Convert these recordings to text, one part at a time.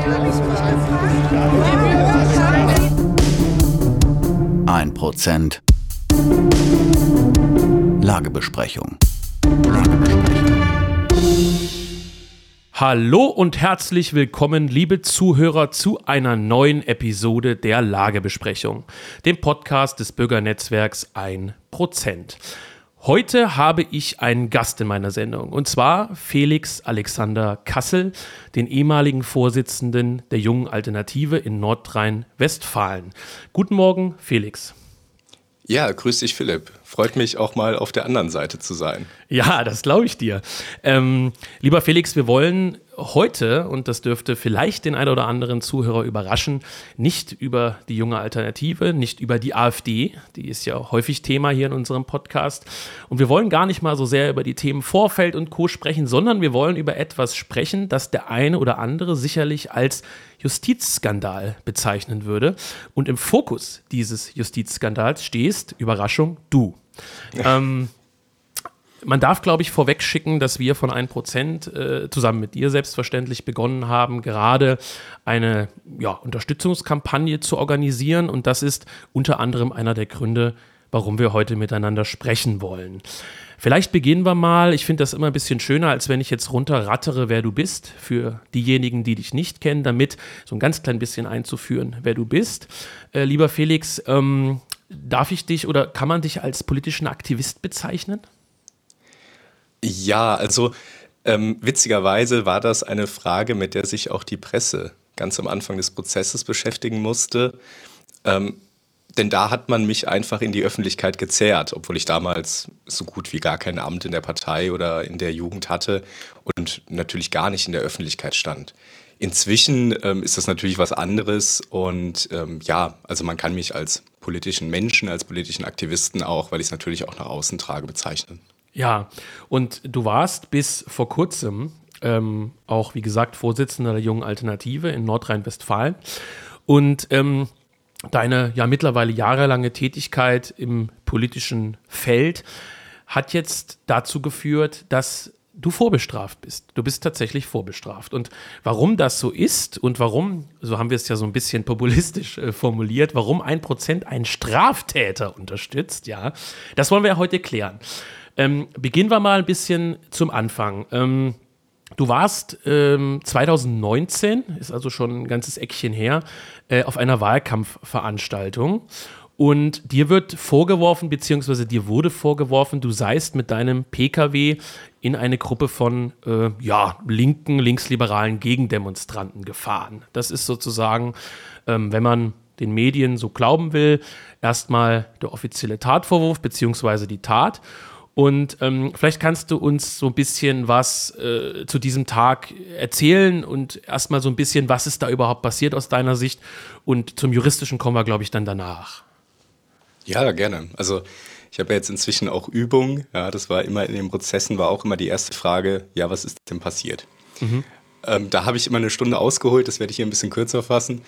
1% Lagebesprechung. Hallo und herzlich willkommen, liebe Zuhörer, zu einer neuen Episode der Lagebesprechung, dem Podcast des Bürgernetzwerks 1%. Heute habe ich einen Gast in meiner Sendung, und zwar Felix Alexander Kassel, den ehemaligen Vorsitzenden der Jungen Alternative in Nordrhein-Westfalen. Guten Morgen, Felix. Ja, grüß dich, Philipp. Freut mich auch mal auf der anderen Seite zu sein. Ja, das glaube ich dir. Lieber Felix, wir wollen heute, und das dürfte vielleicht den einen oder anderen Zuhörer überraschen, nicht über die Junge Alternative, nicht über die AfD, die ist ja häufig Thema hier in unserem Podcast. Und wir wollen gar nicht mal so sehr über die Themen Vorfeld und Co. sprechen, sondern wir wollen über etwas sprechen, das der eine oder andere sicherlich als Justizskandal bezeichnen würde. Und im Fokus dieses Justizskandals stehst, Überraschung, du. Man darf, glaube ich, vorweg schicken, dass wir von 1% zusammen mit dir selbstverständlich begonnen haben, gerade eine Unterstützungskampagne zu organisieren. Und das ist unter anderem einer der Gründe, warum wir heute miteinander sprechen wollen. Vielleicht beginnen wir mal. Ich finde das immer ein bisschen schöner, als wenn ich jetzt runterrattere, wer du bist, für diejenigen, die dich nicht kennen, damit so ein ganz klein bisschen einzuführen, wer du bist. Lieber Felix, darf ich dich oder kann man dich als politischen Aktivist bezeichnen? Ja, also witzigerweise war das eine Frage, mit der sich auch die Presse ganz am Anfang des Prozesses beschäftigen musste. Denn da hat man mich einfach in die Öffentlichkeit gezerrt, obwohl ich damals so gut wie gar kein Amt in der Partei oder in der Jugend hatte und natürlich gar nicht in der Öffentlichkeit stand. Inzwischen ist das natürlich was anderes und also man kann mich als politischen Menschen, als politischen Aktivisten auch, weil ich es natürlich auch nach außen trage, bezeichnen. Ja, und du warst bis vor kurzem auch, wie gesagt, Vorsitzender der Jungen Alternative in Nordrhein-Westfalen und deine mittlerweile jahrelange Tätigkeit im politischen Feld hat jetzt dazu geführt, dass du vorbestraft bist. Du bist tatsächlich vorbestraft. Und warum das so ist und warum, so haben wir es ja so ein bisschen populistisch formuliert, warum 1% einen Straftäter unterstützt, ja, das wollen wir ja heute klären. Beginnen wir mal ein bisschen zum Anfang. Du warst 2019, ist also schon ein ganzes Eckchen her, auf einer Wahlkampfveranstaltung und dir wird vorgeworfen, beziehungsweise dir wurde vorgeworfen, du seist mit deinem PKW in eine Gruppe von linken, linksliberalen Gegendemonstranten gefahren. Das ist sozusagen, wenn man den Medien so glauben will, erstmal der offizielle Tatvorwurf, beziehungsweise die Tat. Und vielleicht kannst du uns so ein bisschen was zu diesem Tag erzählen und erstmal so ein bisschen, was ist da überhaupt passiert aus deiner Sicht, und zum Juristischen kommen wir, glaube ich, dann danach. Ja, gerne. Also ich habe ja jetzt inzwischen auch Übung. Ja, das war immer in den Prozessen, war auch immer die erste Frage, ja, was ist denn passiert? Mhm. Da habe ich immer eine Stunde ausgeholt, das werde ich hier ein bisschen kürzer fassen.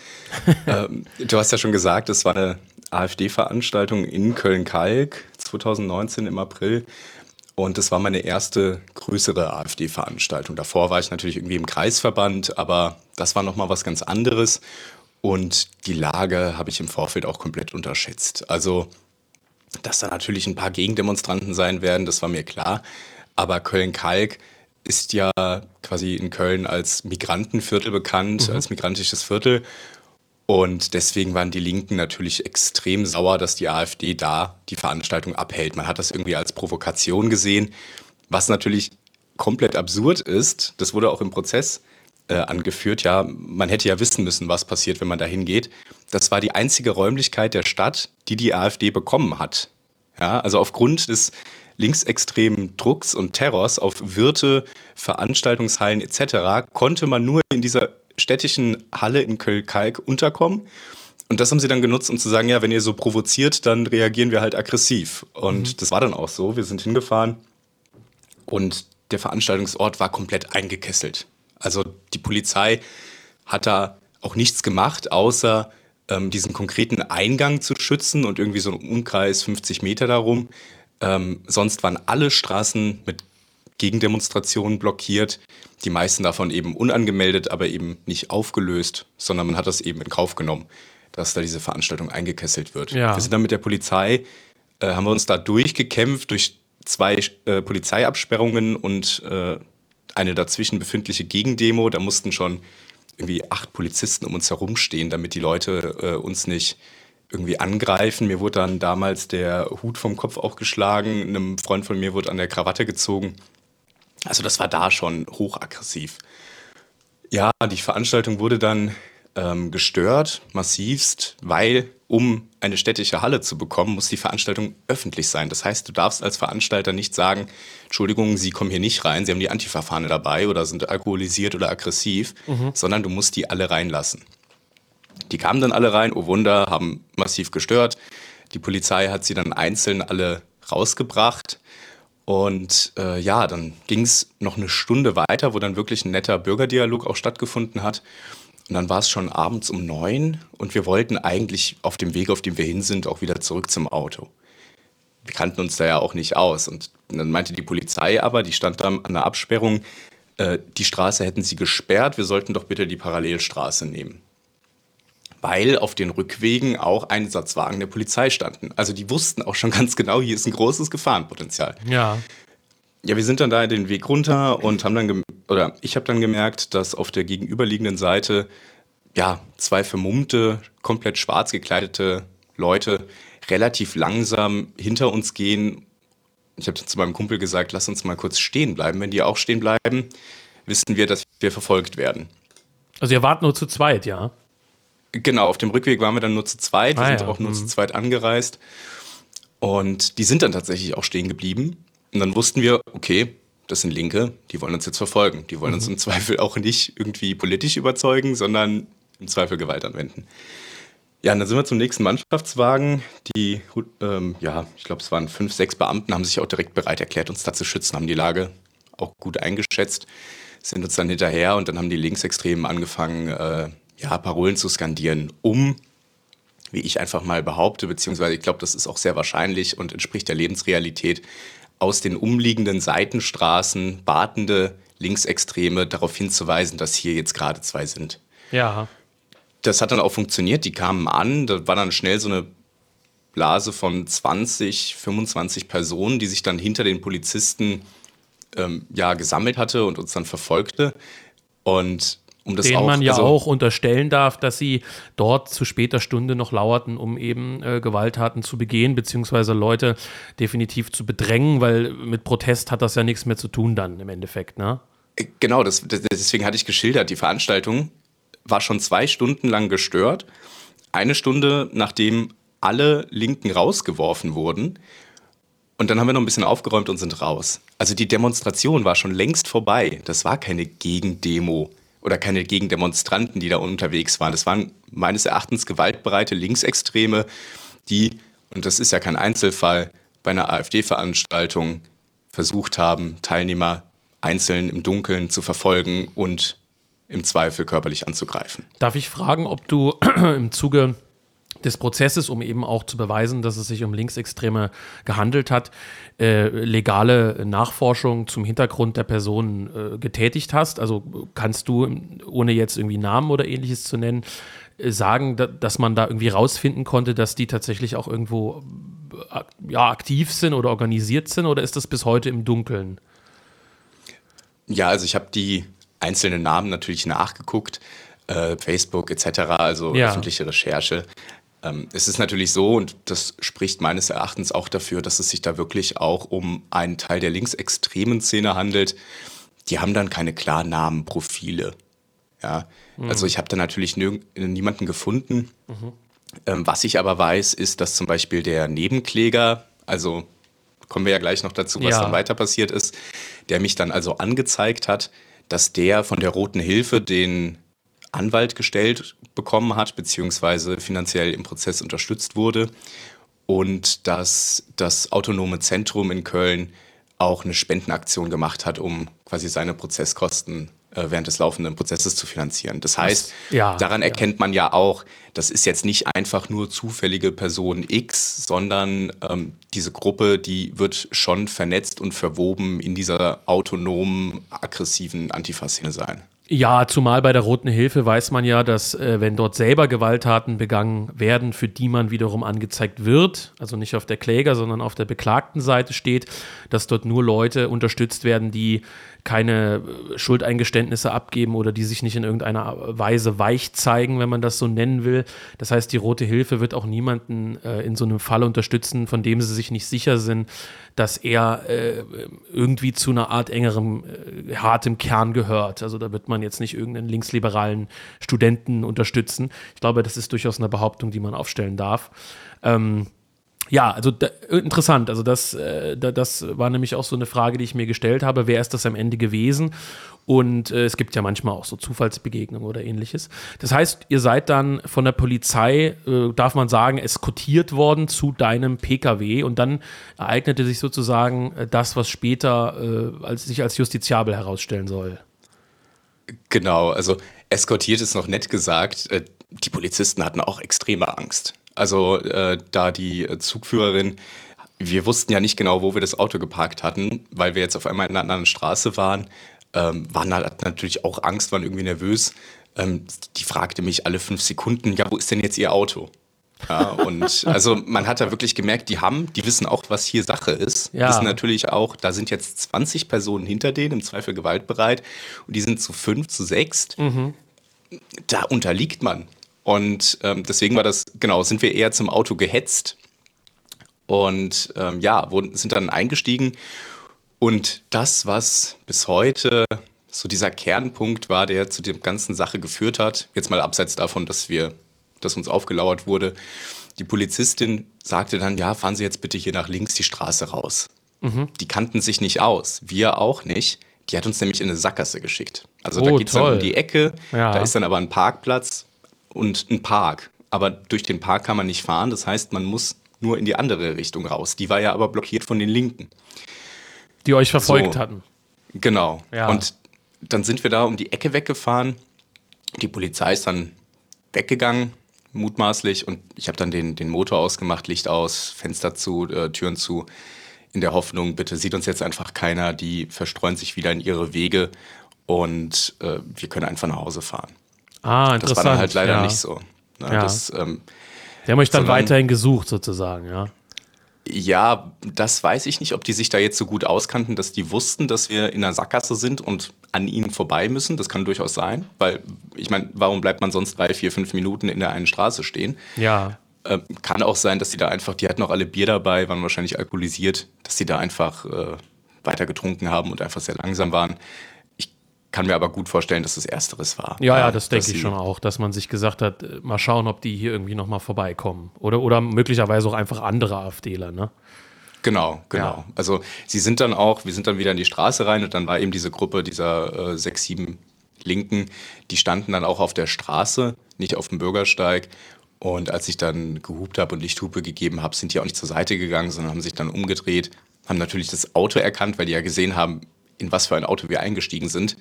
Du hast ja schon gesagt, es war eine AfD-Veranstaltung in Köln-Kalk 2019 im April. Und das war meine erste größere AfD-Veranstaltung. Davor war ich natürlich irgendwie im Kreisverband, aber das war nochmal was ganz anderes. Und die Lage habe ich im Vorfeld auch komplett unterschätzt. Also, dass da natürlich ein paar Gegendemonstranten sein werden, das war mir klar. Aber Köln-Kalk ist ja quasi in Köln als Migrantenviertel bekannt, als migrantisches Viertel. Und deswegen waren die Linken natürlich extrem sauer, dass die AfD da die Veranstaltung abhält. Man hat das irgendwie als Provokation gesehen, was natürlich komplett absurd ist. Das wurde auch im Prozess angeführt. Ja, man hätte ja wissen müssen, was passiert, wenn man da hingeht. Das war die einzige Räumlichkeit der Stadt, die die AfD bekommen hat. Ja, also aufgrund des linksextremen Drucks und Terrors auf Wirte, Veranstaltungshallen etc. konnte man nur in dieser städtischen Halle in Köln-Kalk unterkommen. Und das haben sie dann genutzt, um zu sagen, ja, wenn ihr so provoziert, dann reagieren wir halt aggressiv. Und das war dann auch so. Wir sind hingefahren und der Veranstaltungsort war komplett eingekesselt. Also die Polizei hat da auch nichts gemacht, außer diesen konkreten Eingang zu schützen und irgendwie so einen Umkreis 50 Meter darum. Sonst waren alle Straßen mit Gegendemonstrationen blockiert. Die meisten davon eben unangemeldet, aber eben nicht aufgelöst, sondern man hat das eben in Kauf genommen, dass da diese Veranstaltung eingekesselt wird. Ja. Wir sind dann mit der Polizei, haben wir uns da durchgekämpft durch 2 Polizeiabsperrungen und eine dazwischen befindliche Gegendemo. Da mussten schon irgendwie 8 Polizisten um uns herumstehen, damit die Leute uns nicht irgendwie angreifen. Mir wurde dann damals der Hut vom Kopf auch geschlagen, einem Freund von mir wurde an der Krawatte gezogen. Also das war da schon hochaggressiv. Ja, die Veranstaltung wurde dann gestört, massivst, weil um eine städtische Halle zu bekommen, muss die Veranstaltung öffentlich sein. Das heißt, du darfst als Veranstalter nicht sagen, Entschuldigung, Sie kommen hier nicht rein, Sie haben die Antifa-Fahne dabei oder sind alkoholisiert oder aggressiv, sondern du musst die alle reinlassen. Die kamen dann alle rein, oh Wunder, haben massiv gestört. Die Polizei hat sie dann einzeln alle rausgebracht. Und dann ging es noch eine Stunde weiter, wo dann wirklich ein netter Bürgerdialog auch stattgefunden hat. Und dann war es schon abends um 9 und wir wollten eigentlich auf dem Weg, auf dem wir hin sind, auch wieder zurück zum Auto. Wir kannten uns da ja auch nicht aus. Und dann meinte die Polizei aber, die stand da an der Absperrung, die Straße hätten sie gesperrt, wir sollten doch bitte die Parallelstraße nehmen. Weil auf den Rückwegen auch Einsatzwagen der Polizei standen. Also die wussten auch schon ganz genau, hier ist ein großes Gefahrenpotenzial. Ja. Ja, wir sind dann da den Weg runter und ich habe dann gemerkt, dass auf der gegenüberliegenden Seite 2 vermummte, komplett schwarz gekleidete Leute relativ langsam hinter uns gehen. Ich habe zu meinem Kumpel gesagt, lass uns mal kurz stehen bleiben. Wenn die auch stehen bleiben, wissen wir, dass wir verfolgt werden. Also ihr wart nur zu zweit, ja? Genau, auf dem Rückweg waren wir dann nur zu zweit. Wir sind auch nur zu zweit angereist. Und die sind dann tatsächlich auch stehen geblieben. Und dann wussten wir, okay, das sind Linke, die wollen uns jetzt verfolgen. Die wollen uns im Zweifel auch nicht irgendwie politisch überzeugen, sondern im Zweifel Gewalt anwenden. Ja, und dann sind wir zum nächsten Mannschaftswagen. Die, ich glaube, es waren 5, 6 Beamten, haben sich auch direkt bereit erklärt, uns da zu schützen, haben die Lage auch gut eingeschätzt, sind uns dann hinterher und dann haben die Linksextremen angefangen, Parolen zu skandieren, wie ich einfach mal behaupte, beziehungsweise ich glaube, das ist auch sehr wahrscheinlich und entspricht der Lebensrealität, aus den umliegenden Seitenstraßen wartende Linksextreme darauf hinzuweisen, dass hier jetzt gerade 2 sind. Ja. Das hat dann auch funktioniert, die kamen an, da war dann schnell so eine Blase von 20, 25 Personen, die sich dann hinter den Polizisten gesammelt hatte und uns dann verfolgte. Und um das denen man ja auch unterstellen darf, dass sie dort zu später Stunde noch lauerten, um eben Gewalttaten zu begehen, beziehungsweise Leute definitiv zu bedrängen, weil mit Protest hat das ja nichts mehr zu tun dann im Endeffekt, ne? Genau, deswegen hatte ich geschildert, die Veranstaltung war schon 2 Stunden lang gestört. 1 Stunde, nachdem alle Linken rausgeworfen wurden. Und dann haben wir noch ein bisschen aufgeräumt und sind raus. Also die Demonstration war schon längst vorbei. Das war keine Gegendemo oder keine Gegendemonstranten, die da unterwegs waren. Das waren meines Erachtens gewaltbereite Linksextreme, die, und das ist ja kein Einzelfall, bei einer AfD-Veranstaltung versucht haben, Teilnehmer einzeln im Dunkeln zu verfolgen und im Zweifel körperlich anzugreifen. Darf ich fragen, ob du im Zuge des Prozesses, um eben auch zu beweisen, dass es sich um Linksextreme gehandelt hat, legale Nachforschung zum Hintergrund der Personen getätigt hast? Also kannst du, ohne jetzt irgendwie Namen oder Ähnliches zu nennen, sagen, dass man da irgendwie rausfinden konnte, dass die tatsächlich auch irgendwo aktiv sind oder organisiert sind, oder ist das bis heute im Dunkeln? Ja, also ich habe die einzelnen Namen natürlich nachgeguckt, Facebook etc., also öffentliche Recherche. Es ist natürlich so, und das spricht meines Erachtens auch dafür, dass es sich da wirklich auch um einen Teil der linksextremen Szene handelt. Die haben dann keine Klarnamenprofile. Ja? Also ich habe da natürlich niemanden gefunden. Was ich aber weiß, ist, dass zum Beispiel der Nebenkläger, also kommen wir ja gleich noch dazu, was dann weiter passiert ist, der mich dann also angezeigt hat, dass der von der Roten Hilfe den Anwalt gestellt bekommen hat, beziehungsweise finanziell im Prozess unterstützt wurde, und dass das Autonome Zentrum in Köln auch eine Spendenaktion gemacht hat, um quasi seine Prozesskosten während des laufenden Prozesses zu finanzieren. Das heißt, Ja, daran ja. erkennt man ja auch, das ist jetzt nicht einfach nur zufällige Person X, sondern diese Gruppe, die wird schon vernetzt und verwoben in dieser autonomen, aggressiven Antifa-Szene sein. Ja, zumal bei der Roten Hilfe weiß man ja, dass wenn dort selber Gewalttaten begangen werden, für die man wiederum angezeigt wird, also nicht auf der Kläger, sondern auf der beklagten Seite steht, dass dort nur Leute unterstützt werden, die keine Schuldeingeständnisse abgeben oder die sich nicht in irgendeiner Weise weich zeigen, wenn man das so nennen will. Das heißt, die Rote Hilfe wird auch niemanden in so einem Fall unterstützen, von dem sie sich nicht sicher sind, dass er irgendwie zu einer Art engerem, hartem Kern gehört. Also da wird man jetzt nicht irgendeinen linksliberalen Studenten unterstützen. Ich glaube, das ist durchaus eine Behauptung, die man aufstellen darf. Ja, also interessant. Also das war nämlich auch so eine Frage, die ich mir gestellt habe. Wer ist das am Ende gewesen? Und es gibt ja manchmal auch so Zufallsbegegnungen oder ähnliches. Das heißt, ihr seid dann von der Polizei, darf man sagen, eskortiert worden zu deinem PKW und dann ereignete sich sozusagen das, was später sich als justiziabel herausstellen soll. Genau, also eskortiert ist noch nett gesagt. Die Polizisten hatten auch extreme Angst. Also da die Zugführerin, wir wussten ja nicht genau, wo wir das Auto geparkt hatten, weil wir jetzt auf einmal in einer anderen Straße waren, waren halt natürlich auch Angst, waren irgendwie nervös. Die fragte mich alle 5 Sekunden, ja, wo ist denn jetzt Ihr Auto? Ja, und also man hat da wirklich gemerkt, die wissen auch, was hier Sache ist. Ja. Wissen natürlich auch, da sind jetzt 20 Personen hinter denen, im Zweifel gewaltbereit, und die sind zu 5, zu 6. Da unterliegt man. Und deswegen war das, genau, sind wir eher zum Auto gehetzt und sind dann eingestiegen. Und das, was bis heute so dieser Kernpunkt war, der zu der ganzen Sache geführt hat, jetzt mal abseits davon, dass uns aufgelauert wurde, die Polizistin sagte dann, ja, fahren Sie jetzt bitte hier nach links die Straße raus. Die kannten sich nicht aus, wir auch nicht. Die hat uns nämlich in eine Sackgasse geschickt. Also da geht es dann um die Ecke, Ja. da ist dann aber ein Parkplatz und ein Park. Aber durch den Park kann man nicht fahren, das heißt, man muss nur in die andere Richtung raus. Die war ja aber blockiert von den Linken. Die euch verfolgt hatten. Genau. Ja. Und dann sind wir da um die Ecke weggefahren. Die Polizei ist dann weggegangen, mutmaßlich. Und ich habe dann den Motor ausgemacht, Licht aus, Fenster zu, Türen zu. In der Hoffnung, bitte sieht uns jetzt einfach keiner. Die verstreuen sich wieder in ihre Wege. Und wir können einfach nach Hause fahren. Ah, interessant. Das war dann halt leider ja. nicht so. Na, Ja. das, Die haben euch dann sondern- weiterhin gesucht sozusagen, ja. Ja, das weiß ich nicht, ob die sich da jetzt so gut auskannten, dass die wussten, dass wir in einer Sackgasse sind und an ihnen vorbei müssen. Das kann durchaus sein, weil, ich meine, warum bleibt man sonst 3, 4, 5 Minuten in der einen Straße stehen? Ja. Kann auch sein, dass die da einfach, die hatten auch alle Bier dabei, waren wahrscheinlich alkoholisiert, dass die da einfach weiter getrunken haben und einfach sehr langsam waren. Ich kann mir aber gut vorstellen, dass das Ersteres war. Ja, das denke dass ich sie- schon auch, dass man sich gesagt hat, mal schauen, ob die hier irgendwie nochmal vorbeikommen. Oder möglicherweise auch einfach andere AfDler, ne? Genau. Ja. Also wir sind dann wieder in die Straße rein und dann war eben diese Gruppe dieser 6, 7 Linken, die standen dann auch auf der Straße, nicht auf dem Bürgersteig. Und als ich dann gehupt habe und Lichthupe gegeben habe, sind die auch nicht zur Seite gegangen, sondern haben sich dann umgedreht, haben natürlich das Auto erkannt, weil die ja gesehen haben, in was für ein Auto wir eingestiegen sind.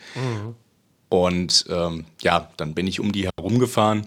Und dann bin ich um die herumgefahren.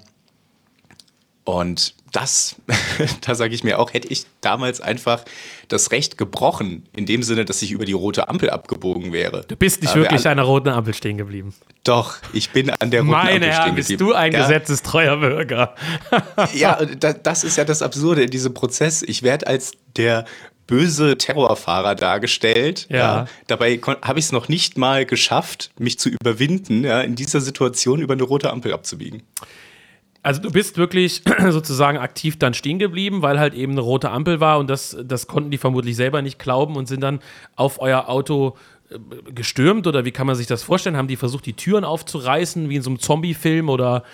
Und das, da sage ich mir auch, hätte ich damals einfach das Recht gebrochen, in dem Sinne, dass ich über die rote Ampel abgebogen wäre. Du bist nicht wirklich an der roten Ampel stehen geblieben. Doch, ich bin an der roten Meine Ampel Herren, stehen bist geblieben. du ein Ja. gesetzestreuer Bürger. Ja, das ist ja das Absurde in diesem Prozess. Ich werde als der böse Terrorfahrer dargestellt. Ja. Dabei habe ich es noch nicht mal geschafft, mich zu überwinden, in dieser Situation über eine rote Ampel abzubiegen. Also du bist wirklich sozusagen aktiv dann stehen geblieben, weil halt eben eine rote Ampel war und das konnten die vermutlich selber nicht glauben und sind dann auf euer Auto gestürmt oder wie kann man sich das vorstellen? Haben die versucht, die Türen aufzureißen, wie in so einem Zombie-Film oder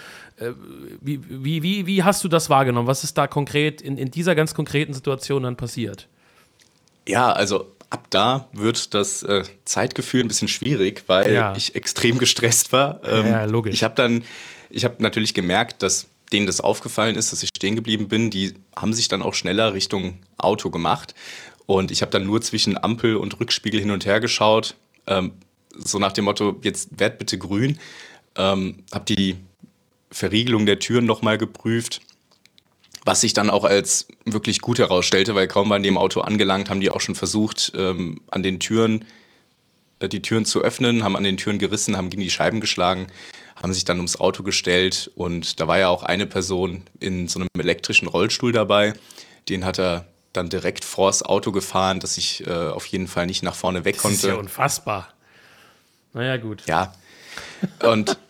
wie hast du das wahrgenommen? Was ist da konkret in dieser ganz konkreten Situation dann passiert? Ja, also ab da wird das Zeitgefühl ein bisschen schwierig, weil ich extrem gestresst war. Ja, logisch. Ich habe natürlich gemerkt, dass denen das aufgefallen ist, dass ich stehen geblieben bin. Die haben sich dann auch schneller Richtung Auto gemacht. Und ich habe dann nur zwischen Ampel und Rückspiegel hin und her geschaut. so nach dem Motto, jetzt werd bitte grün, habe die Verriegelung der Türen nochmal geprüft, was sich dann auch als wirklich gut herausstellte, weil kaum waren die im Auto angelangt, haben die auch schon versucht, an den Türen, die Türen zu öffnen, haben an den Türen gerissen, haben gegen die Scheiben geschlagen, haben sich dann ums Auto gestellt und da war ja auch eine Person in so einem elektrischen Rollstuhl dabei, den hat er dann direkt vors Auto gefahren, dass ich auf jeden Fall nicht nach vorne weg konnte. Das ist ja unfassbar. Naja, gut. Ja, und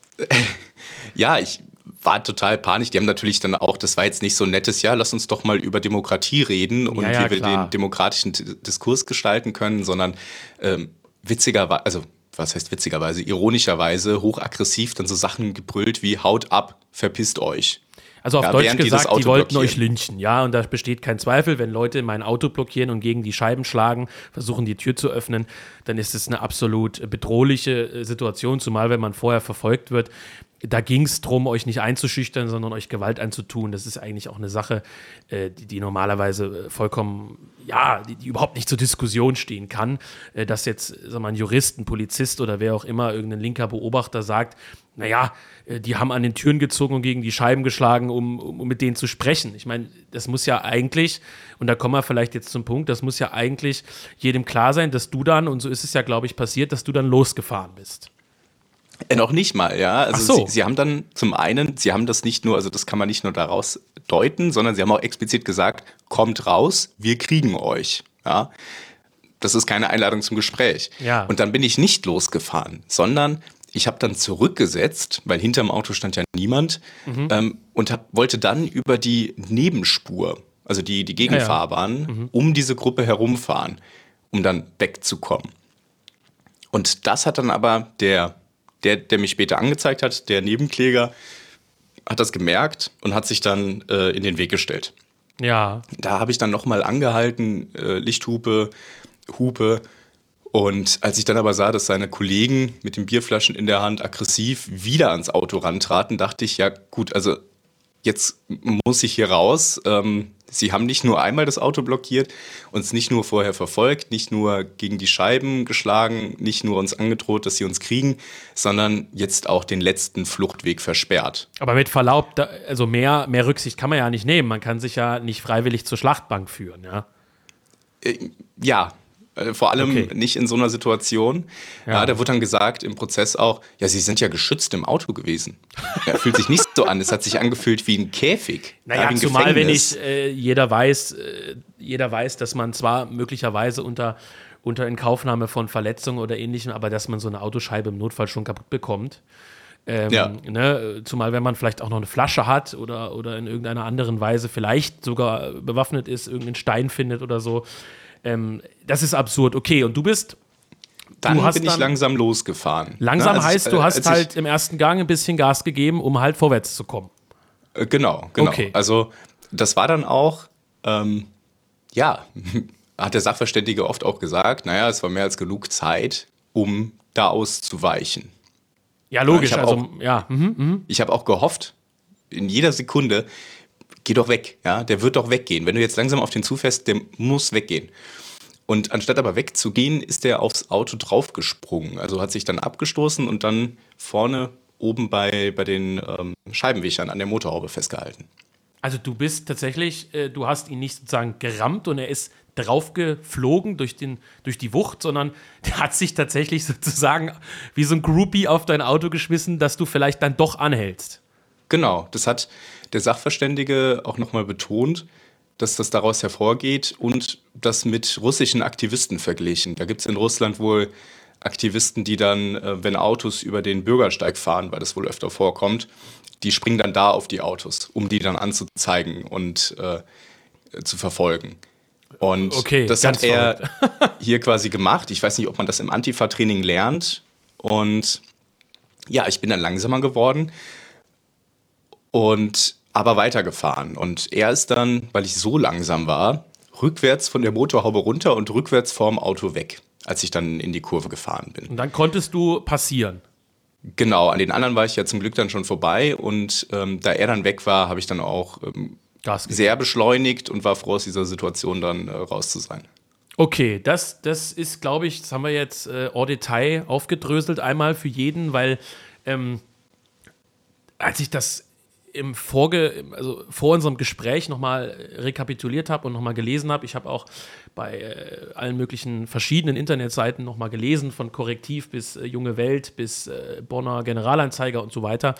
ja, ich war total panisch. Die haben natürlich dann auch, das war jetzt nicht so ein nettes, ja, lass uns doch mal über Demokratie reden und wie wir den demokratischen Diskurs gestalten können, sondern witzigerweise, also was heißt witzigerweise, ironischerweise hochaggressiv dann so Sachen gebrüllt wie haut ab, verpisst euch. Also auf Deutsch gesagt, die wollten euch lynchen, ja, und da besteht kein Zweifel, wenn Leute mein Auto blockieren und gegen die Scheiben schlagen, versuchen die Tür zu öffnen, dann ist es eine absolut bedrohliche Situation, zumal wenn man vorher verfolgt wird. Da ging es darum, euch nicht einzuschüchtern, sondern euch Gewalt anzutun. Das ist eigentlich auch eine Sache, die normalerweise vollkommen, ja, die überhaupt nicht zur Diskussion stehen kann. Dass jetzt, sagen wir mal, ein Jurist, ein Polizist oder wer auch immer, irgendein linker Beobachter sagt, naja, die haben an den Türen gezogen und gegen die Scheiben geschlagen, um mit denen zu sprechen. Ich meine, das muss ja eigentlich, und da kommen wir vielleicht jetzt zum Punkt, das muss ja eigentlich jedem klar sein, dass du dann, und so ist es ja, glaube ich, passiert, dass du dann losgefahren bist. Noch nicht mal, ja. Also Ach so. Sie haben dann zum einen, Sie haben das nicht nur, also das kann man nicht nur daraus deuten, sondern Sie haben auch explizit gesagt, kommt raus, wir kriegen euch. Ja. Das ist keine Einladung zum Gespräch. Ja. Und dann bin ich nicht losgefahren, sondern ich habe dann zurückgesetzt, weil hinterm Auto stand ja niemand, und wollte dann über die Nebenspur, also die Gegenfahrbahn, um diese Gruppe herumfahren, um dann wegzukommen. Und das hat dann aber der mich später angezeigt hat, der Nebenkläger, hat das gemerkt und hat sich dann in den Weg gestellt. Ja. Da habe ich dann nochmal angehalten, Lichthupe, Hupe. Und als ich dann aber sah, dass seine Kollegen mit den Bierflaschen in der Hand aggressiv wieder ans Auto rantraten, dachte ich, ja gut, also jetzt muss ich hier raus. Sie haben nicht nur einmal das Auto blockiert, uns nicht nur vorher verfolgt, nicht nur gegen die Scheiben geschlagen, nicht nur uns angedroht, dass sie uns kriegen, sondern jetzt auch den letzten Fluchtweg versperrt. Aber mit Verlaub, also mehr Rücksicht kann man ja nicht nehmen. Man kann sich ja nicht freiwillig zur Schlachtbank führen, ja? Ja. Vor allem nicht in so einer Situation. Ja, da wird dann gesagt im Prozess auch, ja, Sie sind ja geschützt im Auto gewesen. Ja, fühlt sich nicht so an. Es hat sich angefühlt wie ein Käfig. Naja, wie ein zumal Gefängnis. wenn jeder weiß, dass man zwar möglicherweise unter Inkaufnahme von Verletzungen oder Ähnlichem, aber dass man so eine Autoscheibe im Notfall schon kaputt bekommt. Ne, zumal wenn man vielleicht auch noch eine Flasche hat oder in irgendeiner anderen Weise vielleicht sogar bewaffnet ist, irgendeinen Stein findet oder so. Das ist absurd. Okay, und du bin ich langsam losgefahren. Langsam heißt, du hast halt im ersten Gang ein bisschen Gas gegeben, um halt vorwärts zu kommen. Genau. Okay. Also das war dann auch, hat der Sachverständige oft auch gesagt, naja, es war mehr als genug Zeit, um da auszuweichen. Ja, logisch. Ich habe auch gehofft, in jeder Sekunde, geh doch weg, ja, der wird doch weggehen. Wenn du jetzt langsam auf den zufährst, der muss weggehen. Und anstatt aber wegzugehen, ist der aufs Auto draufgesprungen. Also hat sich dann abgestoßen und dann vorne oben bei den Scheibenwichern an der Motorhaube festgehalten. Also du bist tatsächlich, du hast ihn nicht sozusagen gerammt und er ist draufgeflogen durch die Wucht, sondern der hat sich tatsächlich sozusagen wie so ein Groupie auf dein Auto geschmissen, dass du vielleicht dann doch anhältst. Genau, das hat der Sachverständige auch nochmal betont, dass das daraus hervorgeht und das mit russischen Aktivisten verglichen. Da gibt es in Russland wohl Aktivisten, die dann, wenn Autos über den Bürgersteig fahren, weil das wohl öfter vorkommt, die springen dann da auf die Autos, um die dann anzuzeigen und zu verfolgen. Und das hat er hier quasi gemacht. Ich weiß nicht, ob man das im Antifa-Training lernt. Und ja, ich bin dann langsamer geworden. Aber weitergefahren. Und er ist dann, weil ich so langsam war, rückwärts von der Motorhaube runter und rückwärts vorm Auto weg, als ich dann in die Kurve gefahren bin. Und dann konntest du passieren? Genau, an den anderen war ich ja zum Glück dann schon vorbei. Und da er dann weg war, habe ich dann auch sehr beschleunigt und war froh, aus dieser Situation dann raus zu sein. Okay, das ist, glaube ich, das haben wir jetzt en Detail aufgedröselt, einmal für jeden, weil als ich das vor unserem Gespräch nochmal rekapituliert habe und nochmal gelesen habe, ich habe auch bei allen möglichen verschiedenen Internetseiten nochmal gelesen, von Korrektiv bis Junge Welt bis Bonner Generalanzeiger und so weiter,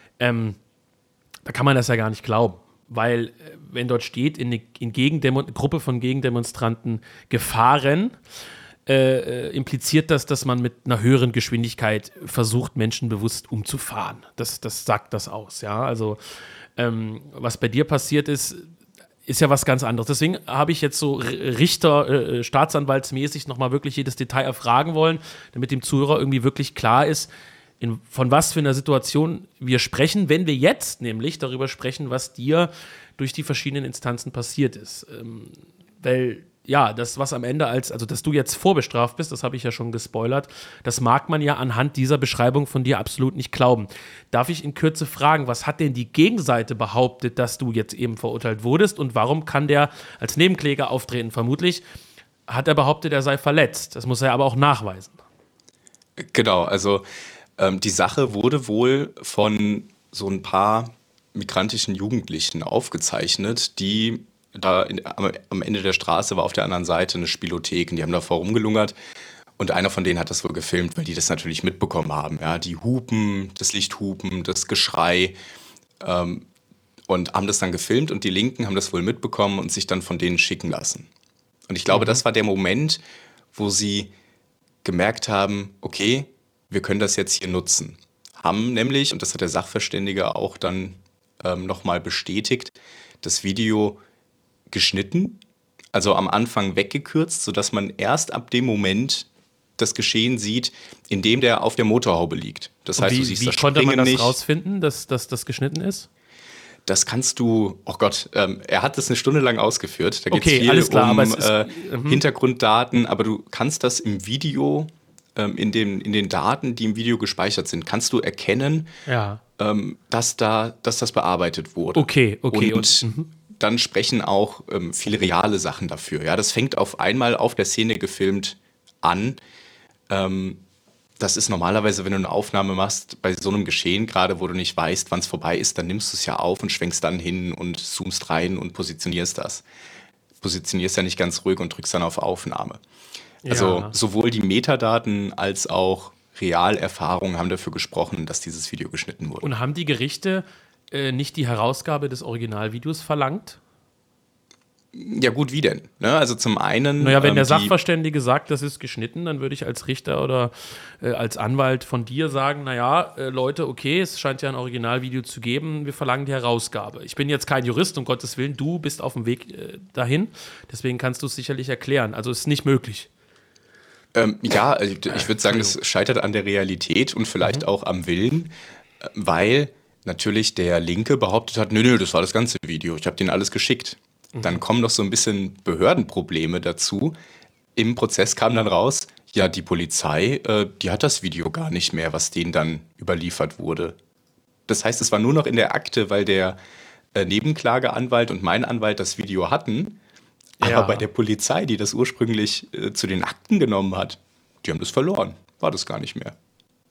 da kann man das ja gar nicht glauben. Weil, wenn dort steht, in Gruppe von Gegendemonstranten gefahren, impliziert das, dass man mit einer höheren Geschwindigkeit versucht, Menschen bewusst umzufahren. Das sagt das aus, ja. Also, was bei dir passiert ist ja was ganz anderes. Deswegen habe ich jetzt so Richter, staatsanwaltsmäßig nochmal wirklich jedes Detail erfragen wollen, damit dem Zuhörer irgendwie wirklich klar ist, von was für einer Situation wir sprechen, wenn wir jetzt nämlich darüber sprechen, was dir durch die verschiedenen Instanzen passiert ist. Weil, ja, das, was am Ende also dass du jetzt vorbestraft bist, das habe ich ja schon gespoilert, das mag man ja anhand dieser Beschreibung von dir absolut nicht glauben. Darf ich in Kürze fragen, was hat denn die Gegenseite behauptet, dass du jetzt eben verurteilt wurdest und warum kann der als Nebenkläger auftreten? Vermutlich hat er behauptet, er sei verletzt. Das muss er aber auch nachweisen. Genau, also die Sache wurde wohl von so ein paar migrantischen Jugendlichen aufgezeichnet, die da am Ende der Straße war auf der anderen Seite eine Spielothek und die haben davor rumgelungert und einer von denen hat das wohl gefilmt, weil die das natürlich mitbekommen haben. Ja, die Hupen, das Lichthupen, das Geschrei und haben das dann gefilmt und die Linken haben das wohl mitbekommen und sich dann von denen schicken lassen. Und ich glaube, das war der Moment, wo sie gemerkt haben, okay, wir können das jetzt hier nutzen. Haben nämlich, und das hat der Sachverständige auch dann nochmal bestätigt, das Video geschnitten, also am Anfang weggekürzt, sodass man erst ab dem Moment das Geschehen sieht, in dem der auf der Motorhaube liegt. Das heißt, du siehst das Springen nicht. Wie konnte man das rausfinden, dass das geschnitten ist? Das kannst du, oh Gott, er hat das eine Stunde lang ausgeführt. Da geht es viel alles klar, um aber es ist, Hintergrunddaten, aber du kannst das im Video, in den Daten, die im Video gespeichert sind, kannst du erkennen, dass das bearbeitet wurde. Okay. Und dann sprechen auch viele reale Sachen dafür. Ja, das fängt auf einmal auf der Szene gefilmt an. Das ist normalerweise, wenn du eine Aufnahme machst, bei so einem Geschehen, gerade wo du nicht weißt, wann es vorbei ist, dann nimmst du es ja auf und schwenkst dann hin und zoomst rein und positionierst das. Positionierst ja nicht ganz ruhig und drückst dann auf Aufnahme. Also sowohl die Metadaten als auch Realerfahrungen haben dafür gesprochen, dass dieses Video geschnitten wurde. Und haben die Gerichte nicht die Herausgabe des Originalvideos verlangt? Ja gut, wie denn? Ne? Also zum einen... Naja, wenn der Sachverständige sagt, das ist geschnitten, dann würde ich als Richter oder als Anwalt von dir sagen, naja, Leute, okay, es scheint ja ein Originalvideo zu geben, wir verlangen die Herausgabe. Ich bin jetzt kein Jurist, um Gottes Willen, du bist auf dem Weg dahin, deswegen kannst du es sicherlich erklären. Also es ist nicht möglich. Ja, ich würde sagen, es scheitert an der Realität und vielleicht auch am Willen, weil natürlich der Linke behauptet hat, nö, das war das ganze Video, ich habe denen alles geschickt. Dann kommen noch so ein bisschen Behördenprobleme dazu. Im Prozess kam dann raus, ja, die Polizei, die hat das Video gar nicht mehr, was denen dann überliefert wurde. Das heißt, es war nur noch in der Akte, weil der Nebenklageanwalt und mein Anwalt das Video hatten. Aber bei der Polizei, die das ursprünglich zu den Akten genommen hat, die haben das verloren. War das gar nicht mehr.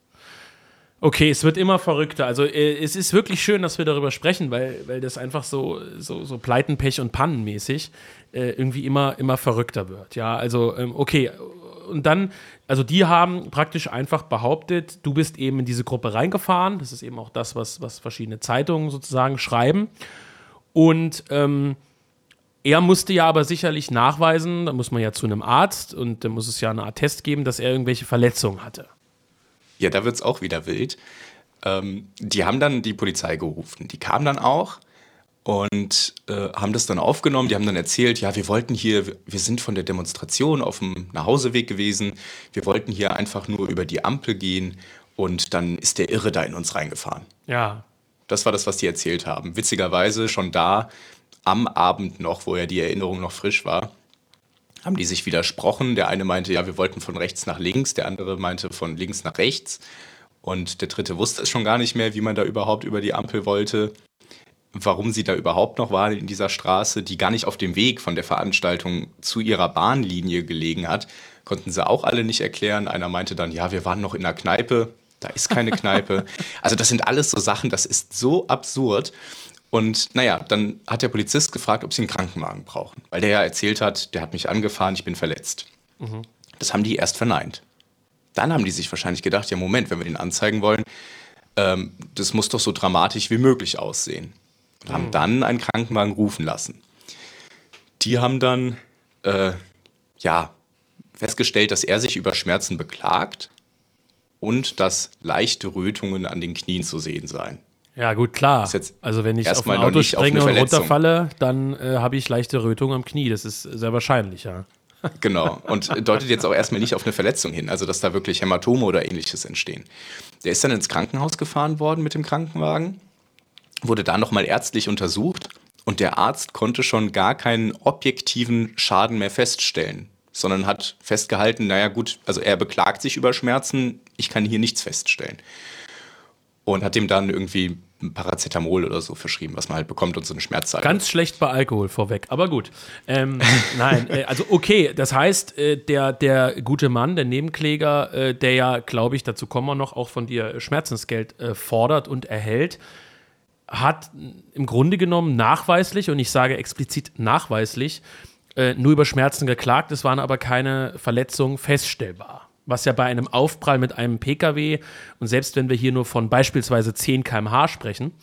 Okay, es wird immer verrückter. Also es ist wirklich schön, dass wir darüber sprechen, weil das einfach so Pleiten, Pech und Pannenmäßig irgendwie immer verrückter wird. Ja, also okay. Und dann, also die haben praktisch einfach behauptet, du bist eben in diese Gruppe reingefahren. Das ist eben auch das, was verschiedene Zeitungen sozusagen schreiben. Und er musste ja aber sicherlich nachweisen, da muss man ja zu einem Arzt und da muss es ja eine Art Test geben, dass er irgendwelche Verletzungen hatte. Ja, da wird es auch wieder wild. Die haben dann die Polizei gerufen. Die kamen dann auch und haben das dann aufgenommen. Die haben dann erzählt, ja, wir sind von der Demonstration auf dem Nachhauseweg gewesen. Wir wollten hier einfach nur über die Ampel gehen und dann ist der Irre da in uns reingefahren. Ja. Das war das, was die erzählt haben. Witzigerweise schon da am Abend noch, wo ja die Erinnerung noch frisch war, haben die sich widersprochen. Der eine meinte, ja, wir wollten von rechts nach links, der andere meinte von links nach rechts und der dritte wusste es schon gar nicht mehr, wie man da überhaupt über die Ampel wollte. warum sie da überhaupt noch war in dieser Straße, die gar nicht auf dem Weg von der Veranstaltung zu ihrer Bahnlinie gelegen hat, konnten sie auch alle nicht erklären. Einer meinte dann, ja, wir waren noch in einer Kneipe, da ist keine Kneipe. Also das sind alles so Sachen, das ist so absurd. Und naja, dann hat der Polizist gefragt, ob sie einen Krankenwagen brauchen, weil der ja erzählt hat, der hat mich angefahren, ich bin verletzt. Das haben die erst verneint. Dann haben die sich wahrscheinlich gedacht, ja Moment, wenn wir den anzeigen wollen, das muss doch so dramatisch wie möglich aussehen. Und haben dann einen Krankenwagen rufen lassen. Die haben dann festgestellt, dass er sich über Schmerzen beklagt und dass leichte Rötungen an den Knien zu sehen seien. Ja, gut, klar. Also wenn ich auf ein Auto springe und runterfalle, dann habe ich leichte Rötungen am Knie. Das ist sehr wahrscheinlich, ja. Genau. Und deutet jetzt auch erstmal nicht auf eine Verletzung hin, also dass da wirklich Hämatome oder Ähnliches entstehen. Der ist dann ins Krankenhaus gefahren worden mit dem Krankenwagen, wurde da nochmal ärztlich untersucht und der Arzt konnte schon gar keinen objektiven Schaden mehr feststellen, sondern hat festgehalten, naja gut, also er beklagt sich über Schmerzen, ich kann hier nichts feststellen. Und hat ihm dann irgendwie ein Paracetamol oder so verschrieben, was man halt bekommt und so eine Schmerzsalbe. Ganz schlecht bei Alkohol vorweg, aber gut. Nein, also okay, das heißt, der gute Mann, der Nebenkläger, der ja, glaube ich, dazu kommen wir noch, auch von dir Schmerzensgeld fordert und erhält, hat im Grunde genommen nachweislich, und ich sage explizit nachweislich, nur über Schmerzen geklagt, es waren aber keine Verletzungen feststellbar. Was ja bei einem Aufprall mit einem Pkw, und selbst wenn wir hier nur von beispielsweise 10 km/h sprechen,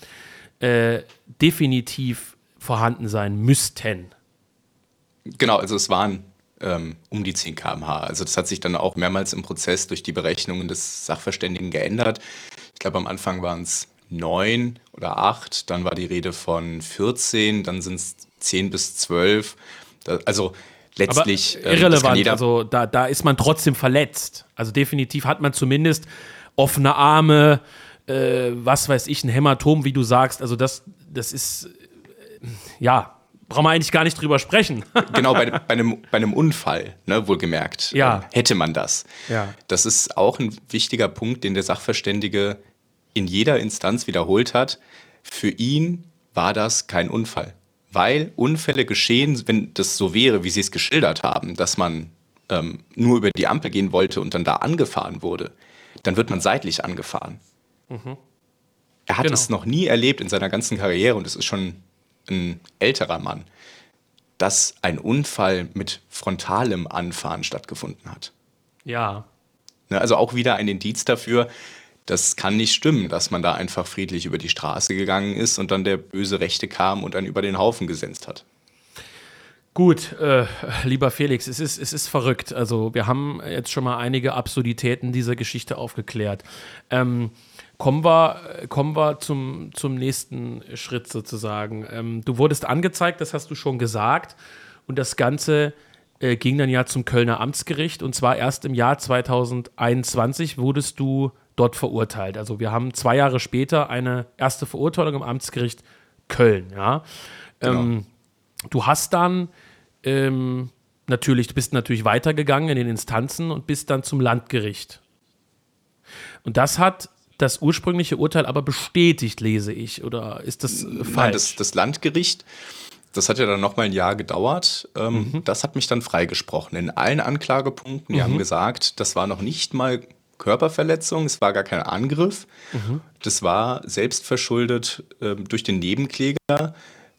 definitiv vorhanden sein müssten. Genau, also es waren um die 10 km/h. Also das hat sich dann auch mehrmals im Prozess durch die Berechnungen des Sachverständigen geändert. Ich glaube, am Anfang waren es 9 oder 8, dann war die Rede von 14, dann sind es 10 bis 12. Also letztlich aber irrelevant, also da ist man trotzdem verletzt. Also definitiv hat man zumindest offene Arme, was weiß ich, ein Hämatom, wie du sagst. Also das ist, brauchen wir eigentlich gar nicht drüber sprechen. Genau, bei einem Unfall, ne, wohlgemerkt, hätte man das. Ja. Das ist auch ein wichtiger Punkt, den der Sachverständige in jeder Instanz wiederholt hat. Für ihn war das kein Unfall. Weil Unfälle geschehen, wenn das so wäre, wie sie es geschildert haben, dass man nur über die Ampel gehen wollte und dann da angefahren wurde, dann wird man seitlich angefahren. Er hat es noch nie erlebt in seiner ganzen Karriere, und es ist schon ein älterer Mann, dass ein Unfall mit frontalem Anfahren stattgefunden hat. Ja. Also auch wieder ein Indiz dafür, das kann nicht stimmen, dass man da einfach friedlich über die Straße gegangen ist und dann der böse Rechte kam und einen über den Haufen gesetzt hat. Gut, lieber Felix, es ist verrückt. Also wir haben jetzt schon mal einige Absurditäten dieser Geschichte aufgeklärt. Kommen wir zum nächsten Schritt sozusagen. Du wurdest angezeigt, das hast du schon gesagt. Und das Ganze ging dann ja zum Kölner Amtsgericht. Und zwar erst im Jahr 2021 wurdest du dort verurteilt. Also wir haben 2 Jahre später eine erste Verurteilung im Amtsgericht Köln. Ja? Genau. Du hast dann du bist natürlich weitergegangen in den Instanzen und bist dann zum Landgericht. Und das hat das ursprüngliche Urteil aber bestätigt, lese ich. Oder ist das falsch? Nein, das Landgericht, das hat ja dann nochmal ein Jahr gedauert. Das hat mich dann freigesprochen. In allen Anklagepunkten, die haben gesagt, das war noch nicht mal Körperverletzung, es war gar kein Angriff. Das war selbstverschuldet durch den Nebenkläger.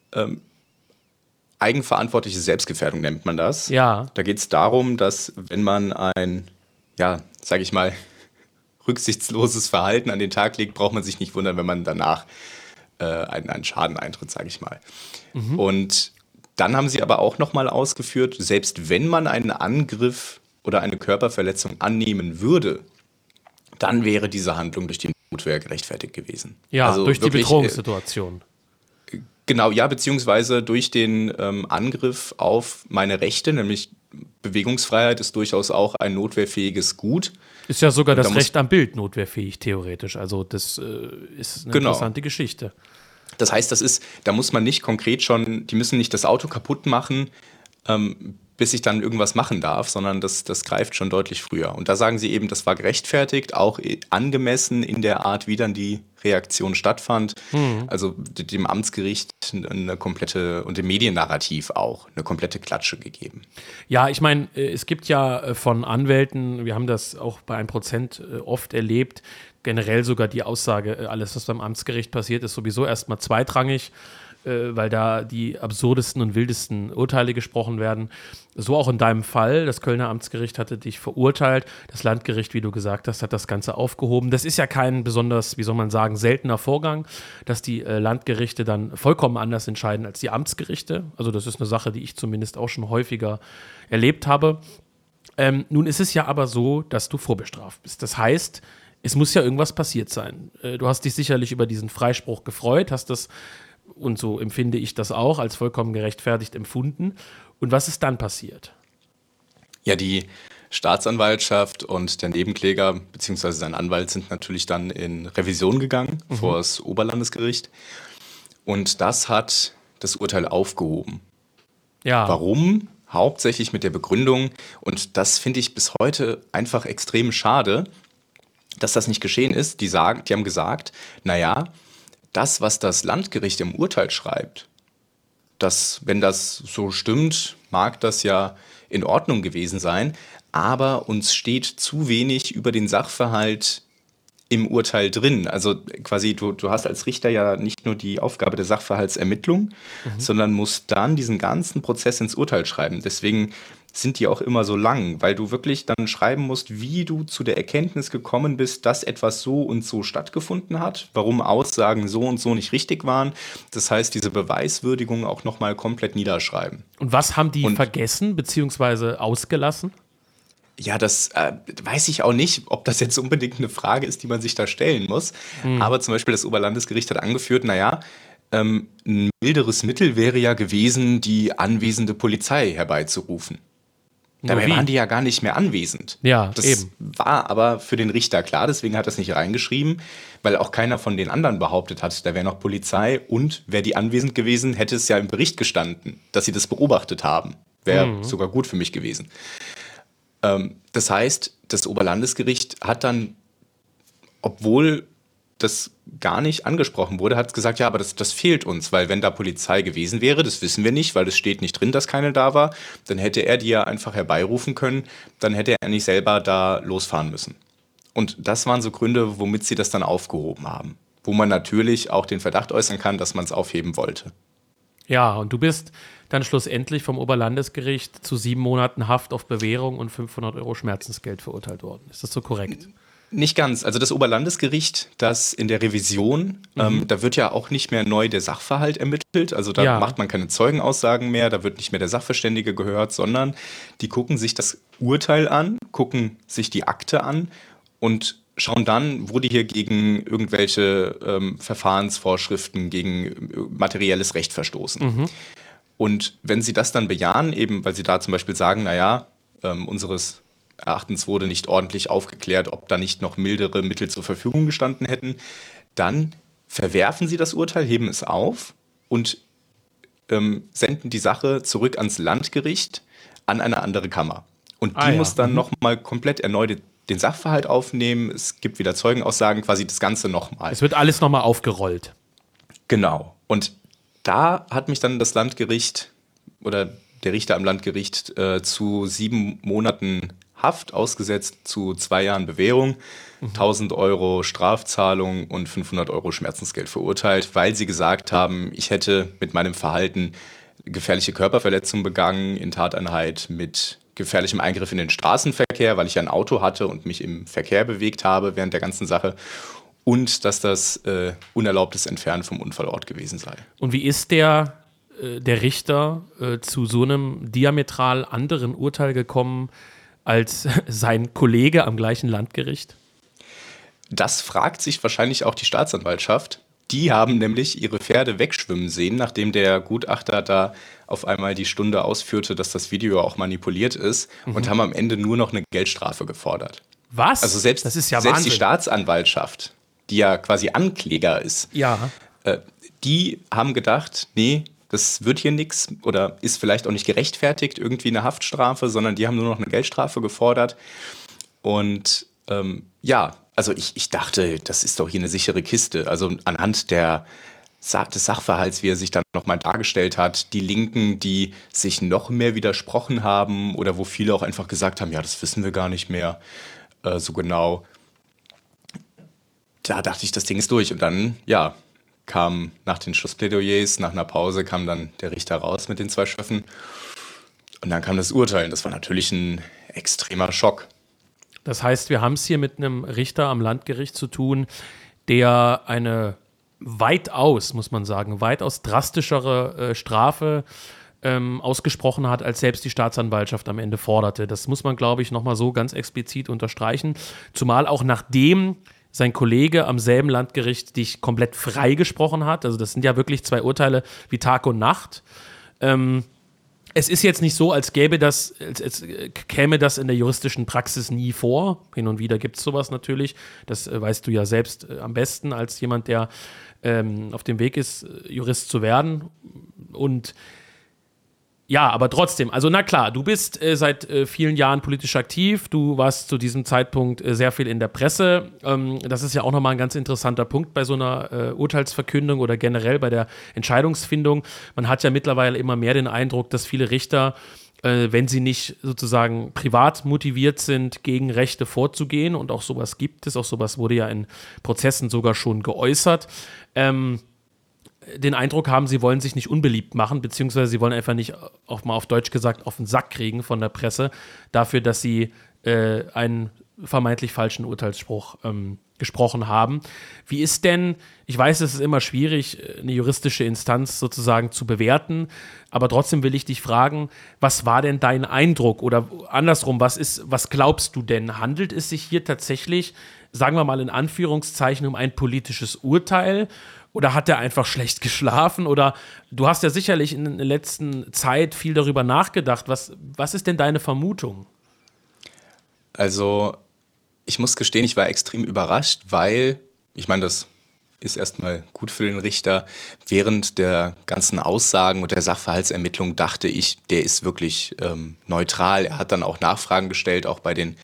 Eigenverantwortliche Selbstgefährdung nennt man das. Ja. Da geht es darum, dass wenn man ein, sage ich mal, rücksichtsloses Verhalten an den Tag legt, braucht man sich nicht wundern, wenn man danach einen Schaden eintritt, sage ich mal. Und dann haben sie aber auch nochmal ausgeführt, selbst wenn man einen Angriff oder eine Körperverletzung annehmen würde, dann wäre diese Handlung durch die Notwehr gerechtfertigt gewesen. Ja, also durch wirklich, die Bedrohungssituation. Genau, ja, beziehungsweise durch den Angriff auf meine Rechte, nämlich Bewegungsfreiheit ist durchaus auch ein notwehrfähiges Gut. Ist ja sogar das Recht am Bild notwehrfähig, theoretisch. Also das ist eine interessante Geschichte. Das heißt, da muss man nicht konkret schon, die müssen nicht das Auto kaputt machen, bis ich dann irgendwas machen darf, sondern das greift schon deutlich früher. Und da sagen sie eben, das war gerechtfertigt, auch angemessen in der Art, wie dann die Reaktion stattfand. Also dem Amtsgericht eine komplette und dem Mediennarrativ auch eine komplette Klatsche gegeben. Ja, ich meine, es gibt ja von Anwälten, wir haben das auch bei 1% oft erlebt, generell sogar die Aussage, alles, was beim Amtsgericht passiert, ist sowieso erstmal zweitrangig, weil da die absurdesten und wildesten Urteile gesprochen werden. So auch in deinem Fall. Das Kölner Amtsgericht hatte dich verurteilt. Das Landgericht, wie du gesagt hast, hat das Ganze aufgehoben. Das ist ja kein besonders, wie soll man sagen, seltener Vorgang, dass die Landgerichte dann vollkommen anders entscheiden als die Amtsgerichte. Also das ist eine Sache, die ich zumindest auch schon häufiger erlebt habe. Nun ist es ja aber so, dass du vorbestraft bist. Das heißt, es muss ja irgendwas passiert sein. Du hast dich sicherlich über diesen Freispruch gefreut, hast das, und so empfinde ich das auch, als vollkommen gerechtfertigt empfunden. Und was ist dann passiert? Ja, die Staatsanwaltschaft und der Nebenkläger bzw. sein Anwalt sind natürlich dann in Revision gegangen vor das Oberlandesgericht. Und das hat das Urteil aufgehoben. Ja. Warum? Hauptsächlich mit der Begründung, und das finde ich bis heute einfach extrem schade, dass das nicht geschehen ist. Die haben gesagt, naja, das, was das Landgericht im Urteil schreibt, wenn das so stimmt, mag das ja in Ordnung gewesen sein, aber uns steht zu wenig über den Sachverhalt im Urteil drin. Also quasi, du hast als Richter ja nicht nur die Aufgabe der Sachverhaltsermittlung, sondern musst dann diesen ganzen Prozess ins Urteil schreiben. Deswegen sind die auch immer so lang, weil du wirklich dann schreiben musst, wie du zu der Erkenntnis gekommen bist, dass etwas so und so stattgefunden hat, warum Aussagen so und so nicht richtig waren. Das heißt, diese Beweiswürdigung auch nochmal komplett niederschreiben. Und was haben die vergessen bzw. ausgelassen? Ja, das weiß ich auch nicht, ob das jetzt unbedingt eine Frage ist, die man sich da stellen muss. Aber zum Beispiel das Oberlandesgericht hat angeführt, naja, ein milderes Mittel wäre ja gewesen, die anwesende Polizei herbeizurufen. Dabei waren die ja gar nicht mehr anwesend. Ja, das eben. war aber für den Richter klar, deswegen hat er es nicht reingeschrieben, weil auch keiner von den anderen behauptet hat, da wäre noch Polizei, und wäre die anwesend gewesen, hätte es ja im Bericht gestanden, dass sie das beobachtet haben. Wäre sogar gut für mich gewesen. Das heißt, das Oberlandesgericht hat dann, obwohl das gar nicht angesprochen wurde, hat gesagt, ja, aber das fehlt uns, weil wenn da Polizei gewesen wäre, das wissen wir nicht, weil es steht nicht drin, dass keine da war, dann hätte er die ja einfach herbeirufen können, dann hätte er nicht selber da losfahren müssen. Und das waren so Gründe, womit sie das dann aufgehoben haben, wo man natürlich auch den Verdacht äußern kann, dass man es aufheben wollte. Ja, und du bist dann schlussendlich vom Oberlandesgericht zu 7 Monaten Haft auf Bewährung und 500 € Schmerzensgeld verurteilt worden. Ist das so korrekt? Nicht ganz. Also das Oberlandesgericht, das in der Revision, da wird ja auch nicht mehr neu der Sachverhalt ermittelt. Also da macht man keine Zeugenaussagen mehr, da wird nicht mehr der Sachverständige gehört, sondern die gucken sich das Urteil an, gucken sich die Akte an und schauen dann, wurde hier gegen irgendwelche Verfahrensvorschriften, gegen materielles Recht verstoßen. Und wenn sie das dann bejahen, eben weil sie da zum Beispiel sagen, naja, unseres Erachtens wurde nicht ordentlich aufgeklärt, ob da nicht noch mildere Mittel zur Verfügung gestanden hätten, dann verwerfen sie das Urteil, heben es auf und senden die Sache zurück ans Landgericht an eine andere Kammer. Und die muss dann nochmal komplett erneut den Sachverhalt aufnehmen. Es gibt wieder Zeugenaussagen, quasi das Ganze nochmal. Es wird alles nochmal aufgerollt. Genau. Und da hat mich dann das Landgericht oder der Richter am Landgericht zu 7 Monaten Haft ausgesetzt, zu 2 Jahren Bewährung, 1.000 € Strafzahlung und 500 € Schmerzensgeld verurteilt, weil sie gesagt haben, ich hätte mit meinem Verhalten gefährliche Körperverletzung begangen in Tateinheit mit gefährlichem Eingriff in den Straßenverkehr, weil ich ein Auto hatte und mich im Verkehr bewegt habe während der ganzen Sache, und dass das unerlaubtes Entfernen vom Unfallort gewesen sei. Und wie ist der Richter zu so einem diametral anderen Urteil gekommen als sein Kollege am gleichen Landgericht? Das fragt sich wahrscheinlich auch die Staatsanwaltschaft. Die haben nämlich ihre Pferde wegschwimmen sehen, nachdem der Gutachter da auf einmal die Stunde ausführte, dass das Video auch manipuliert ist, und haben am Ende nur noch eine Geldstrafe gefordert. Was? Also selbst die Staatsanwaltschaft, die ja quasi Ankläger ist, die haben gedacht, nee, das wird hier nichts oder ist vielleicht auch nicht gerechtfertigt, irgendwie eine Haftstrafe, sondern die haben nur noch eine Geldstrafe gefordert. Und ja, also ich dachte, das ist doch hier eine sichere Kiste. Also anhand des Sachverhalts, wie er sich dann nochmal dargestellt hat, die Linken, die sich noch mehr widersprochen haben oder wo viele auch einfach gesagt haben, ja, das wissen wir gar nicht mehr so genau. Da dachte ich, das Ding ist durch. Und dann, ja, kam nach den Schlussplädoyers, nach einer Pause, kam dann der Richter raus mit den 2 Schöffen. Und dann kam das Urteil. Das war natürlich ein extremer Schock. Das heißt, wir haben es hier mit einem Richter am Landgericht zu tun, der eine weitaus, muss man sagen, weitaus drastischere Strafe ausgesprochen hat, als selbst die Staatsanwaltschaft am Ende forderte. Das muss man, glaube ich, nochmal so ganz explizit unterstreichen. Zumal auch nachdem sein Kollege am selben Landgericht dich komplett freigesprochen hat. Also das sind ja wirklich 2 Urteile wie Tag und Nacht. Es ist jetzt nicht so, als käme das in der juristischen Praxis nie vor. Hin und wieder gibt es sowas natürlich. Das weißt du ja selbst am besten als jemand, der auf dem Weg ist, Jurist zu werden. Und ja, aber trotzdem, also na klar, du bist seit vielen Jahren politisch aktiv, du warst zu diesem Zeitpunkt sehr viel in der Presse. Das ist ja auch nochmal ein ganz interessanter Punkt bei so einer Urteilsverkündung oder generell bei der Entscheidungsfindung. Man hat ja mittlerweile immer mehr den Eindruck, dass viele Richter, wenn sie nicht sozusagen privat motiviert sind, gegen Rechte vorzugehen, und auch sowas gibt es, auch sowas wurde ja in Prozessen sogar schon geäußert, den Eindruck haben, sie wollen sich nicht unbeliebt machen, beziehungsweise sie wollen einfach nicht, auch mal auf Deutsch gesagt, auf den Sack kriegen von der Presse dafür, dass sie einen vermeintlich falschen Urteilsspruch gesprochen haben. Wie ist denn, ich weiß, es ist immer schwierig, eine juristische Instanz sozusagen zu bewerten, aber trotzdem will ich dich fragen, was war denn dein Eindruck oder andersrum, was glaubst du denn? Handelt es sich hier tatsächlich, sagen wir mal in Anführungszeichen, um ein politisches Urteil? Oder hat er einfach schlecht geschlafen? Oder du hast ja sicherlich in der letzten Zeit viel darüber nachgedacht. Was ist denn deine Vermutung? Also, ich muss gestehen, ich war extrem überrascht, weil, ich meine, das ist erstmal gut für den Richter. Während der ganzen Aussagen und der Sachverhaltsermittlung dachte ich, der ist wirklich neutral. Er hat dann auch Nachfragen gestellt, auch bei den